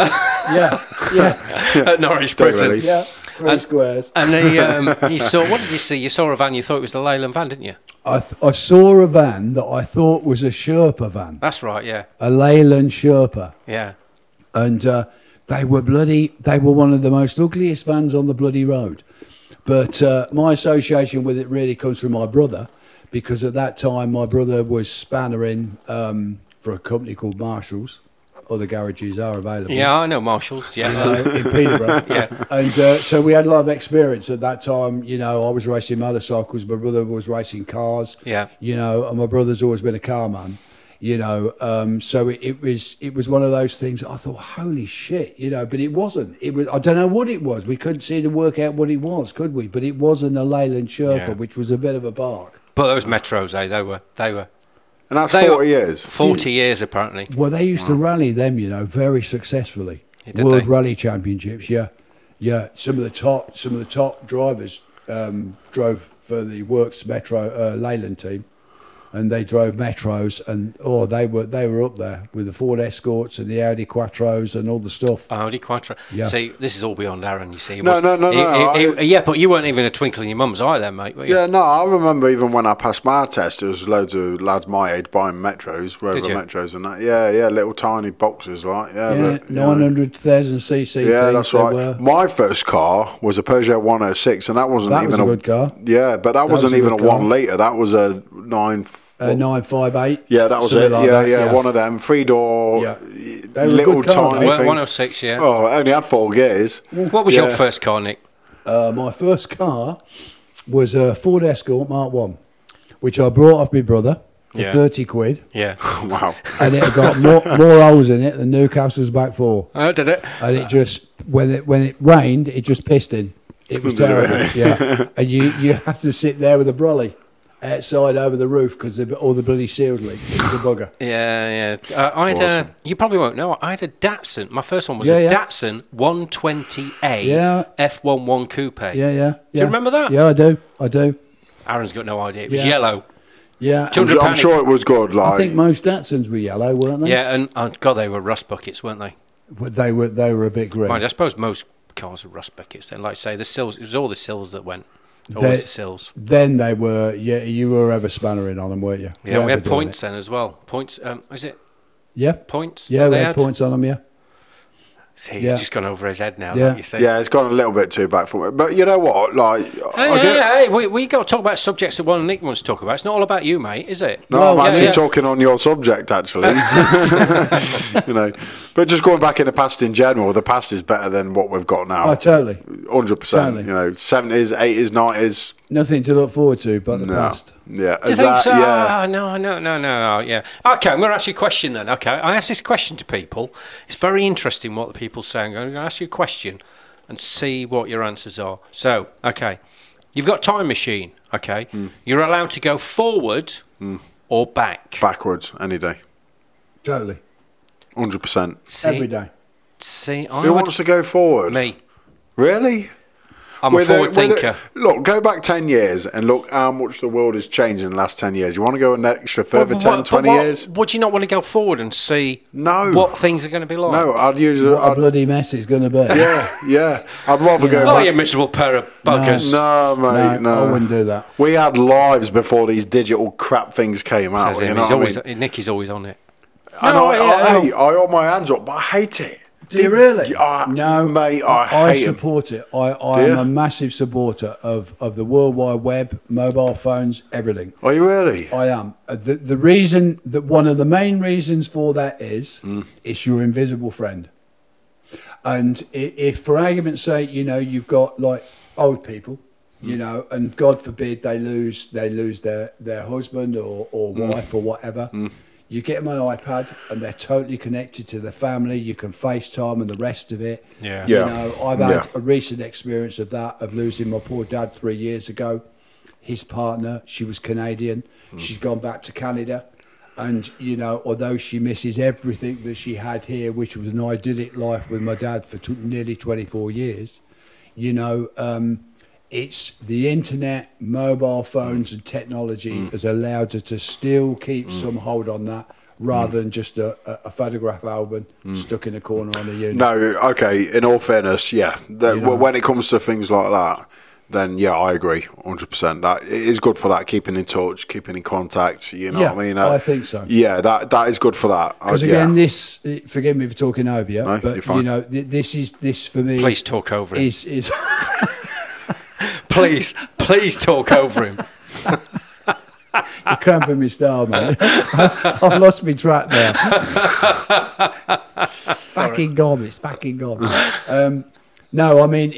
Yeah. At Norwich Prison. release. Yeah. 3 squares. And you saw, what did you see? You saw a van, you thought it was the Leyland van, didn't you? I saw a van that I thought was a Sherpa van. That's right, yeah. A Leyland Sherpa. Yeah. And they were one of the most ugliest vans on the bloody road. But my association with it really comes from my brother, because at that time my brother was spannering for a company called Marshalls. Other garages are available. Yeah, I know Marshalls, yeah. In Peterborough. Yeah. And so we had a lot of experience at that time. You know, I was racing motorcycles, my brother was racing cars. Yeah. You know, and my brother's always been a car man. You know, so it was one of those things. I thought, holy shit, you know, but it wasn't. It was. I don't know what it was. We couldn't seem to work out what it was, could we? But it wasn't a Leyland Sherpa, which was a bit of a bark. But those Metros, they were. And that's 40 years. 40 years, apparently. Well, they used to rally them, you know, very successfully. World Rally Championships, yeah. Some of the top drivers drove for the Works Metro Leyland team, and they drove Metros, and they were up there with the Ford Escorts and the Audi Quattros and all the stuff. Audi Quattro. Yeah. See, this is all beyond Aaron, you see. No. Yeah, but you weren't even a twinkle in your mum's eye then, mate, were you? Yeah, no, I remember even when I passed my test, there was loads of lads my age buying Metros, Rover Metros and that. Yeah, little tiny boxes, like. Yeah, 900,000 cc. Yeah, that's right. My first car was a Peugeot 106, and that wasn't even a good car. Yeah, but that wasn't even a 1 litre. That was a 958. Yeah, that was it. Like yeah, one of them 3-door, little tiny thing. 106, yeah. Oh, it only had 4 gears. What was your first car, Nick? My first car was a Ford Escort Mark 1, which I brought off my brother for 30 quid. Yeah. Wow. And it got more holes in it than Newcastle's back 4. Oh, did it? And it just, when it rained, it just pissed in. It was terrible. Yeah. And you have to sit there with a brolly outside over the roof because all the bloody seals leak. It was a bugger. Yeah. I had you probably won't know. I had a Datsun. My first one was a Datsun 120A F11 Coupe. Yeah. Do you remember that? Yeah, I do. Aaron's got no idea. It was yellow. Yeah. I'm sure it was good. Like. I think most Datsuns were yellow, weren't they? Yeah, and God, they were rust buckets, weren't they? They were a bit green. Mind, I suppose most cars were rust buckets then. Like say the sills, it was all the sills that went. Always the sills. Then they were, you were ever spannering on them, weren't you? Yeah, we had points then as well. Points, is it? Yeah. Points? Yeah, we had points on them, yeah. See, he's just gone over his head now, yeah. Like you say. Yeah, it's gone a little bit too back for me. But you know what? Like, hey, we got to talk about subjects that one Nick wants to talk about. It's not all about you, mate, is it? No, I'm actually talking on your subject, actually. You know, but just going back in the past in general, the past is better than what we've got now. Oh, totally. 100%. Totally. You know, 70s, 80s, 90s. Nothing to look forward to but the past. Yeah. Do you think so? Yeah. No. Yeah. Okay, I'm going to ask you a question then. Okay, I ask this question to people. It's very interesting what the people say. I'm going to ask you a question and see what your answers are. So, okay, you've got a time machine. Okay, you're allowed to go forward or back. Backwards, any day. Totally. 100%. Every day. See, who wants to go forward? Me. Really? I'm a forward thinker. Look, go back 10 years and look how much the world has changed in the last 10 years. You want to go an extra further 20 years? Would you not want to go forward and see what things are going to be like? No, I'd use What a bloody mess it's going to be. Yeah. I'd rather go Oh, back. you miserable pair of buggers. No, mate, no. I wouldn't do that. We had lives before these digital crap things came out. Says him. You know He's what I always, mean? Nicky's always on it. And No, I hold my hands up, but I hate it. Do you really? No, mate, I hate support it. I am a massive supporter of the World Wide Web, mobile phones, everything. Are you really? I am. The reason that one of the main reasons for that is it's your invisible friend. And if for argument's sake, you've got like old people, and God forbid they lose their husband or wife or whatever. You get them an iPad and they're totally connected to their family. You can FaceTime and the rest of it. Yeah. I've had a recent experience of that, of losing my poor dad 3 years ago. His partner, she was Canadian. She's gone back to Canada. And, although she misses everything that she had here, which was an idyllic life with my dad for nearly 24 years, it's the internet, mobile phones and technology has allowed her to still keep some hold on that rather than just a photograph album stuck in a corner on a unit. No, okay, in all fairness, when it comes to things like that, then I agree 100%. That it is good for that, keeping in touch, keeping in contact. You know what I mean? I think so. Yeah, that is good for that. Because again, this. Forgive me for talking over you, No, but you're fine. this for me. Please talk over him. Is Please talk over him. You're cramping me style, man. I've lost my track now. Fucking gone. It's fucking gone. No, I mean,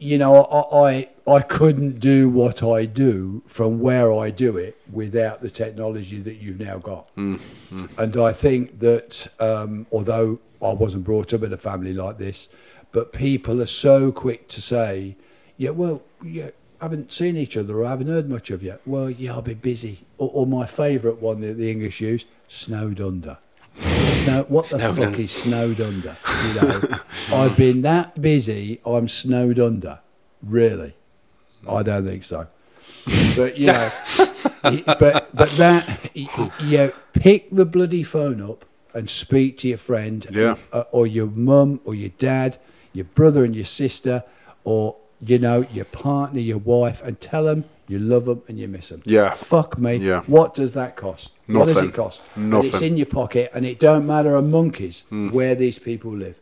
I couldn't do what I do from where I do it without the technology that you've now got. And I think that, although I wasn't brought up in a family like this, but people are so quick to say, haven't seen each other or haven't heard much of you. Well, I've been busy. Or my favourite one that the English use, snowed under. What the fuck is snowed under? I've been that busy, I'm snowed under. Really? I don't think so. But, but that, pick the bloody phone up and speak to your friend or your mum or your dad, your brother and your sister, or your partner, your wife, and tell them you love them and you miss them. Yeah. Fuck me. Yeah. What does that cost? Nothing. What does it cost? Nothing. And it's in your pocket, and it don't matter a monkey's where these people live.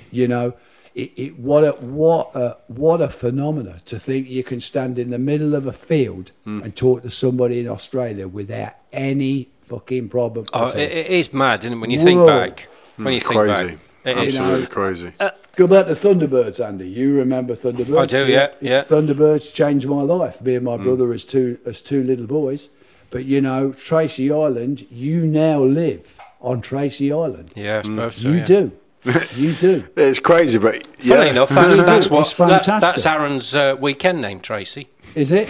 What a phenomena to think you can stand in the middle of a field and talk to somebody in Australia without any fucking problem. It is mad, isn't it? When you think back. When you think crazy. back. It is. Absolutely crazy. Go back to Thunderbirds, Andy. You remember Thunderbirds? I do, yeah. Thunderbirds changed my life. Me and my brother as two little boys. But Tracy Island. You now live on Tracy Island. Yeah, I suppose so. You do. You do. It's crazy, but Funny enough, that's what It's fantastic. that's Aaron's weekend name, Tracy. Is it?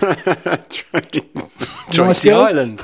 Tracy Island.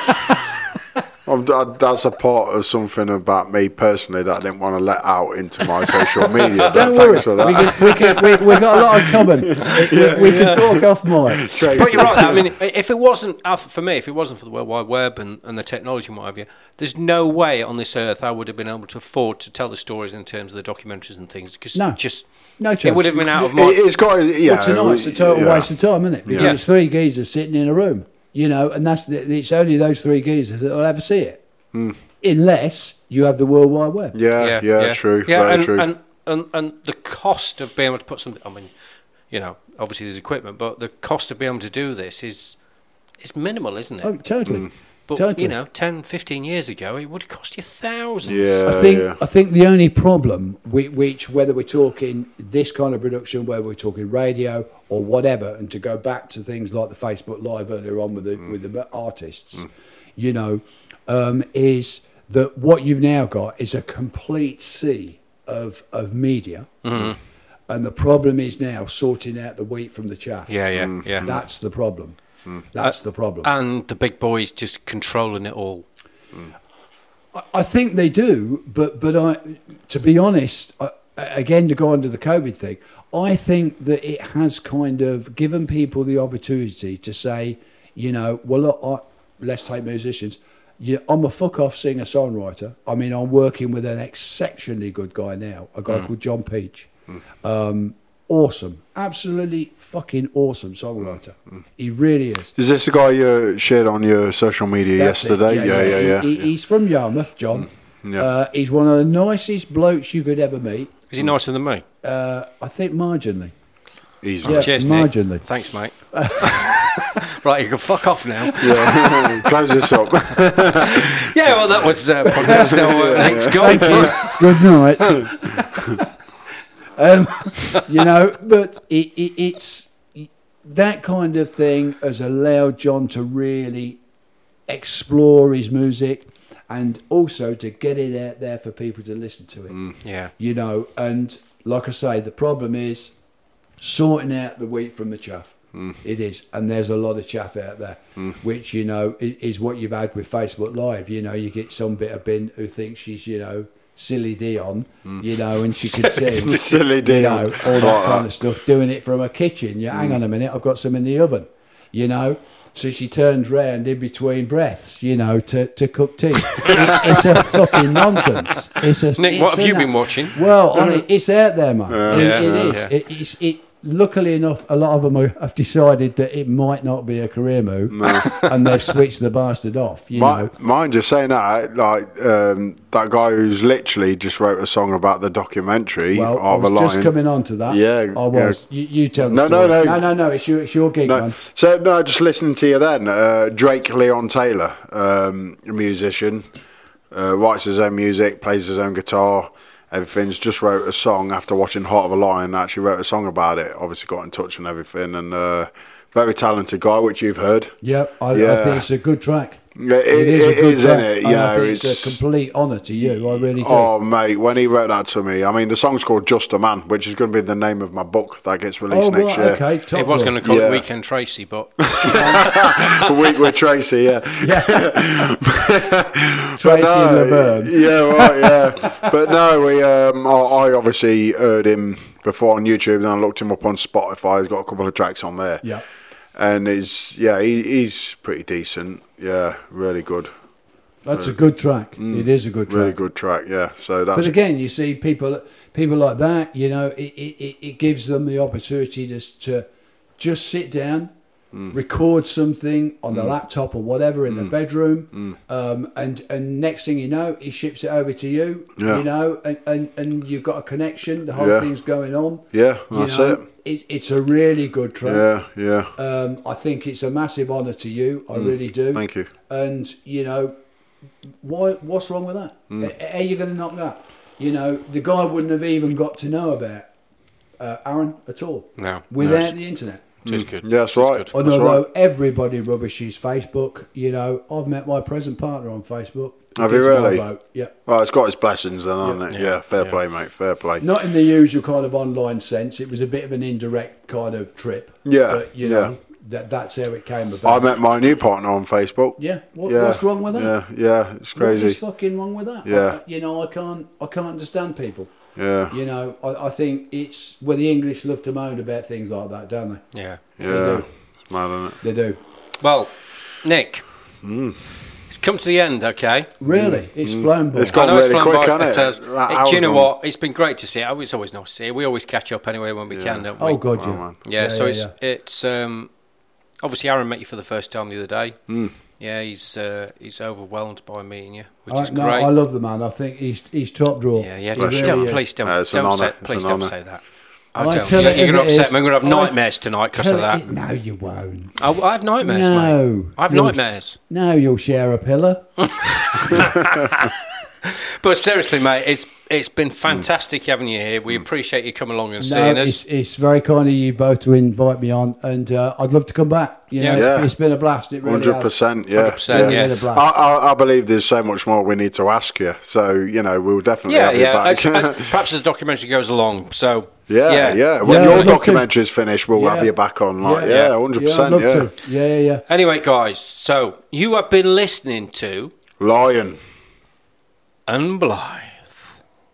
That's a part of something about me personally that I didn't want to let out into my social media. Don't worry. Thanks for that. We've got a lot in common. We can talk off mic. But you're right. I mean, if it wasn't for me, if it wasn't for the World Wide Web and the technology and what have you, there's no way on this earth I would have been able to afford to tell the stories in terms of the documentaries and things. Because No chance. it would have been out of my. It's got Well, tonight's a total waste of time, isn't it? Because Yeah. it's three geezers sitting in a room, and it's only those three geezers that will ever see it, unless you have the World Wide Web. Yeah, true. Very true. And the cost of being able to put something. I mean, obviously there's equipment, but the cost of being able to do this is minimal, isn't it? Oh, totally. But Totally. 10, 15 years ago, it would cost you thousands. Yeah, I think the only problem, which whether we're talking this kind of production, whether we're talking radio or whatever, and to go back to things like the Facebook Live earlier on with the artists, is that what you've now got is a complete sea of media, and the problem is now sorting out the wheat from the chaff. Yeah. That's the problem. That's the problem. And the big boys just controlling it all. I think they do, but to be honest, again, to go on to the COVID thing, I think that it has kind of given people the opportunity to say, you know, well, look, let's take musicians. Yeah, I'm a fuck-off singer-songwriter. I mean, I'm working with an exceptionally good guy now, a guy called John Peach. Awesome. Absolutely fucking awesome songwriter. He really is. Is this the guy you shared on your social media yesterday? Yeah. He's from Yarmouth, John. Yeah. He's one of the nicest blokes you could ever meet. Is he nicer than me? I think marginally. Easily. Yeah, Cheers, Nick. marginally. Thanks, mate. Right, you can fuck off now. Yeah. Close this up. Yeah, well, that was podcast now. Thanks, go. Good night. You know, but it's that kind of thing has allowed John to really explore his music and also to get it out there for people to listen to it. Yeah. You know, and like I say, the problem is sorting out the wheat from the chaff. It is, and there's a lot of chaff out there, which, you know, is what you've had with Facebook Live. You know, you get some bit of bin who thinks she's, you know, silly Dion, you know, and she could sing, Silly Dion, you know, all that kind of stuff, doing it from her kitchen. Yeah, hang on a minute, I've got some in the oven, you know. So she turns round in between breaths, you know, to cook tea. It's a fucking nonsense. Nick, what have you been watching? Well, I mean, it's out there, man. It Yeah. is. Luckily enough, a lot of them have decided that it might not be a career move, and they've switched the bastard off. You know, Mind you saying that, like that guy who's literally just wrote a song about the documentary well, of I a was lion. just coming on to that. Yeah, I was. yeah. You tell the No, story. No. It's your gig, man. So no, just listening to you then. Drake Leon Taylor, a musician, writes his own music, plays his own guitar. Everything's just wrote a song after watching Heart of a Lion. Actually wrote a song about it. Obviously got in touch and everything, and very talented guy, which you've heard. Yeah, I think it's a good track. Yeah, it is a good is, track. isn't it? And Yeah, I think it's a complete honour to you. I really do. Oh, mate, when he wrote that to me, I mean, the song's called Just a Man, which is going to be the name of my book that gets released next year. Okay, It was going to call it Weekend Tracy, but... Week with Tracy, yeah. Tracy Laverne. Yeah, right, yeah. But no, I obviously heard him before on YouTube, then I looked him up on Spotify. He's got a couple of tracks on there. Yeah. And he's pretty decent. Yeah, really good. That's a good track. It is a good track. Really good track, yeah. So that's. But again, you see people like that. You know, it gives them the opportunity to just sit down, record something on the laptop or whatever in the bedroom, and next thing you know, he ships it over to you. Yeah. You know, and you've got a connection. The whole thing's going on. Yeah, that's it. It's a really good track. Yeah. I think it's a massive honour to you. I really do. Thank you. And you know, what's wrong with that? How are you going to knock that? You know, the guy wouldn't have even got to know about Aaron at all. No. Without the internet. It is good. Yeah, that's right. Good. And although everybody rubbishes Facebook, you know, I've met my present partner on Facebook. Have you It's my really? vote. Yeah. Well, it's got its blessings then, hasn't it? Yeah. Yeah, fair play, mate. Fair play. Not in the usual kind of online sense. It was a bit of an indirect kind of trip. Yeah, But, you know, that's how it came I about. met my new partner on Facebook. Yeah. What's wrong with that? Yeah, it's crazy. What is fucking wrong with that? Yeah. You know, I can't understand people. Yeah. You know, I think it's where the English love to moan about things like that, don't they? Yeah. Yeah. It's mad, isn't it? They do. Well, Nick, it's come to the end, okay? Really? It's flown by. It's I gone know it's really flown quick, by. hasn't it? It has. That Do hour's you know gone. what? It's been great to see it. It's always nice to see it. We always catch up anyway when we can, don't we? Oh, God, Oh, yeah. man. Yeah, so it's obviously Aaron met you for the first time the other day. Yeah, he's overwhelmed by meeting you, which is No, great. I love the man. I think he's top drawer. Yeah. He Please really don't, is. please don't, It's an honour. please It's an don't honour. say that. I don't. tell it You're as going to it upset is. me. I'm going to have I nightmares tonight because of that. No, you won't. I have nightmares, No. mate. I have You'll- nightmares. No, you'll share a pillow. But seriously, mate, it's been fantastic having you here. We appreciate you coming along and seeing No, us. it's very kind of you both to invite me on, and I'd love to come back. You know, Yeah. it's been a blast. It really 100%, yeah. 100%, Yeah, yeah. been a blast. I believe there's so much more we need to ask you. So, you know, we'll definitely have you back. Perhaps as the documentary goes along. So Yeah. When Yeah, your I'd love to. documentary's finished, we'll have you back on. Like, Yeah. 100%, I'd love to. Yeah. anyway, guys, so you have been listening to Lion. Unblind.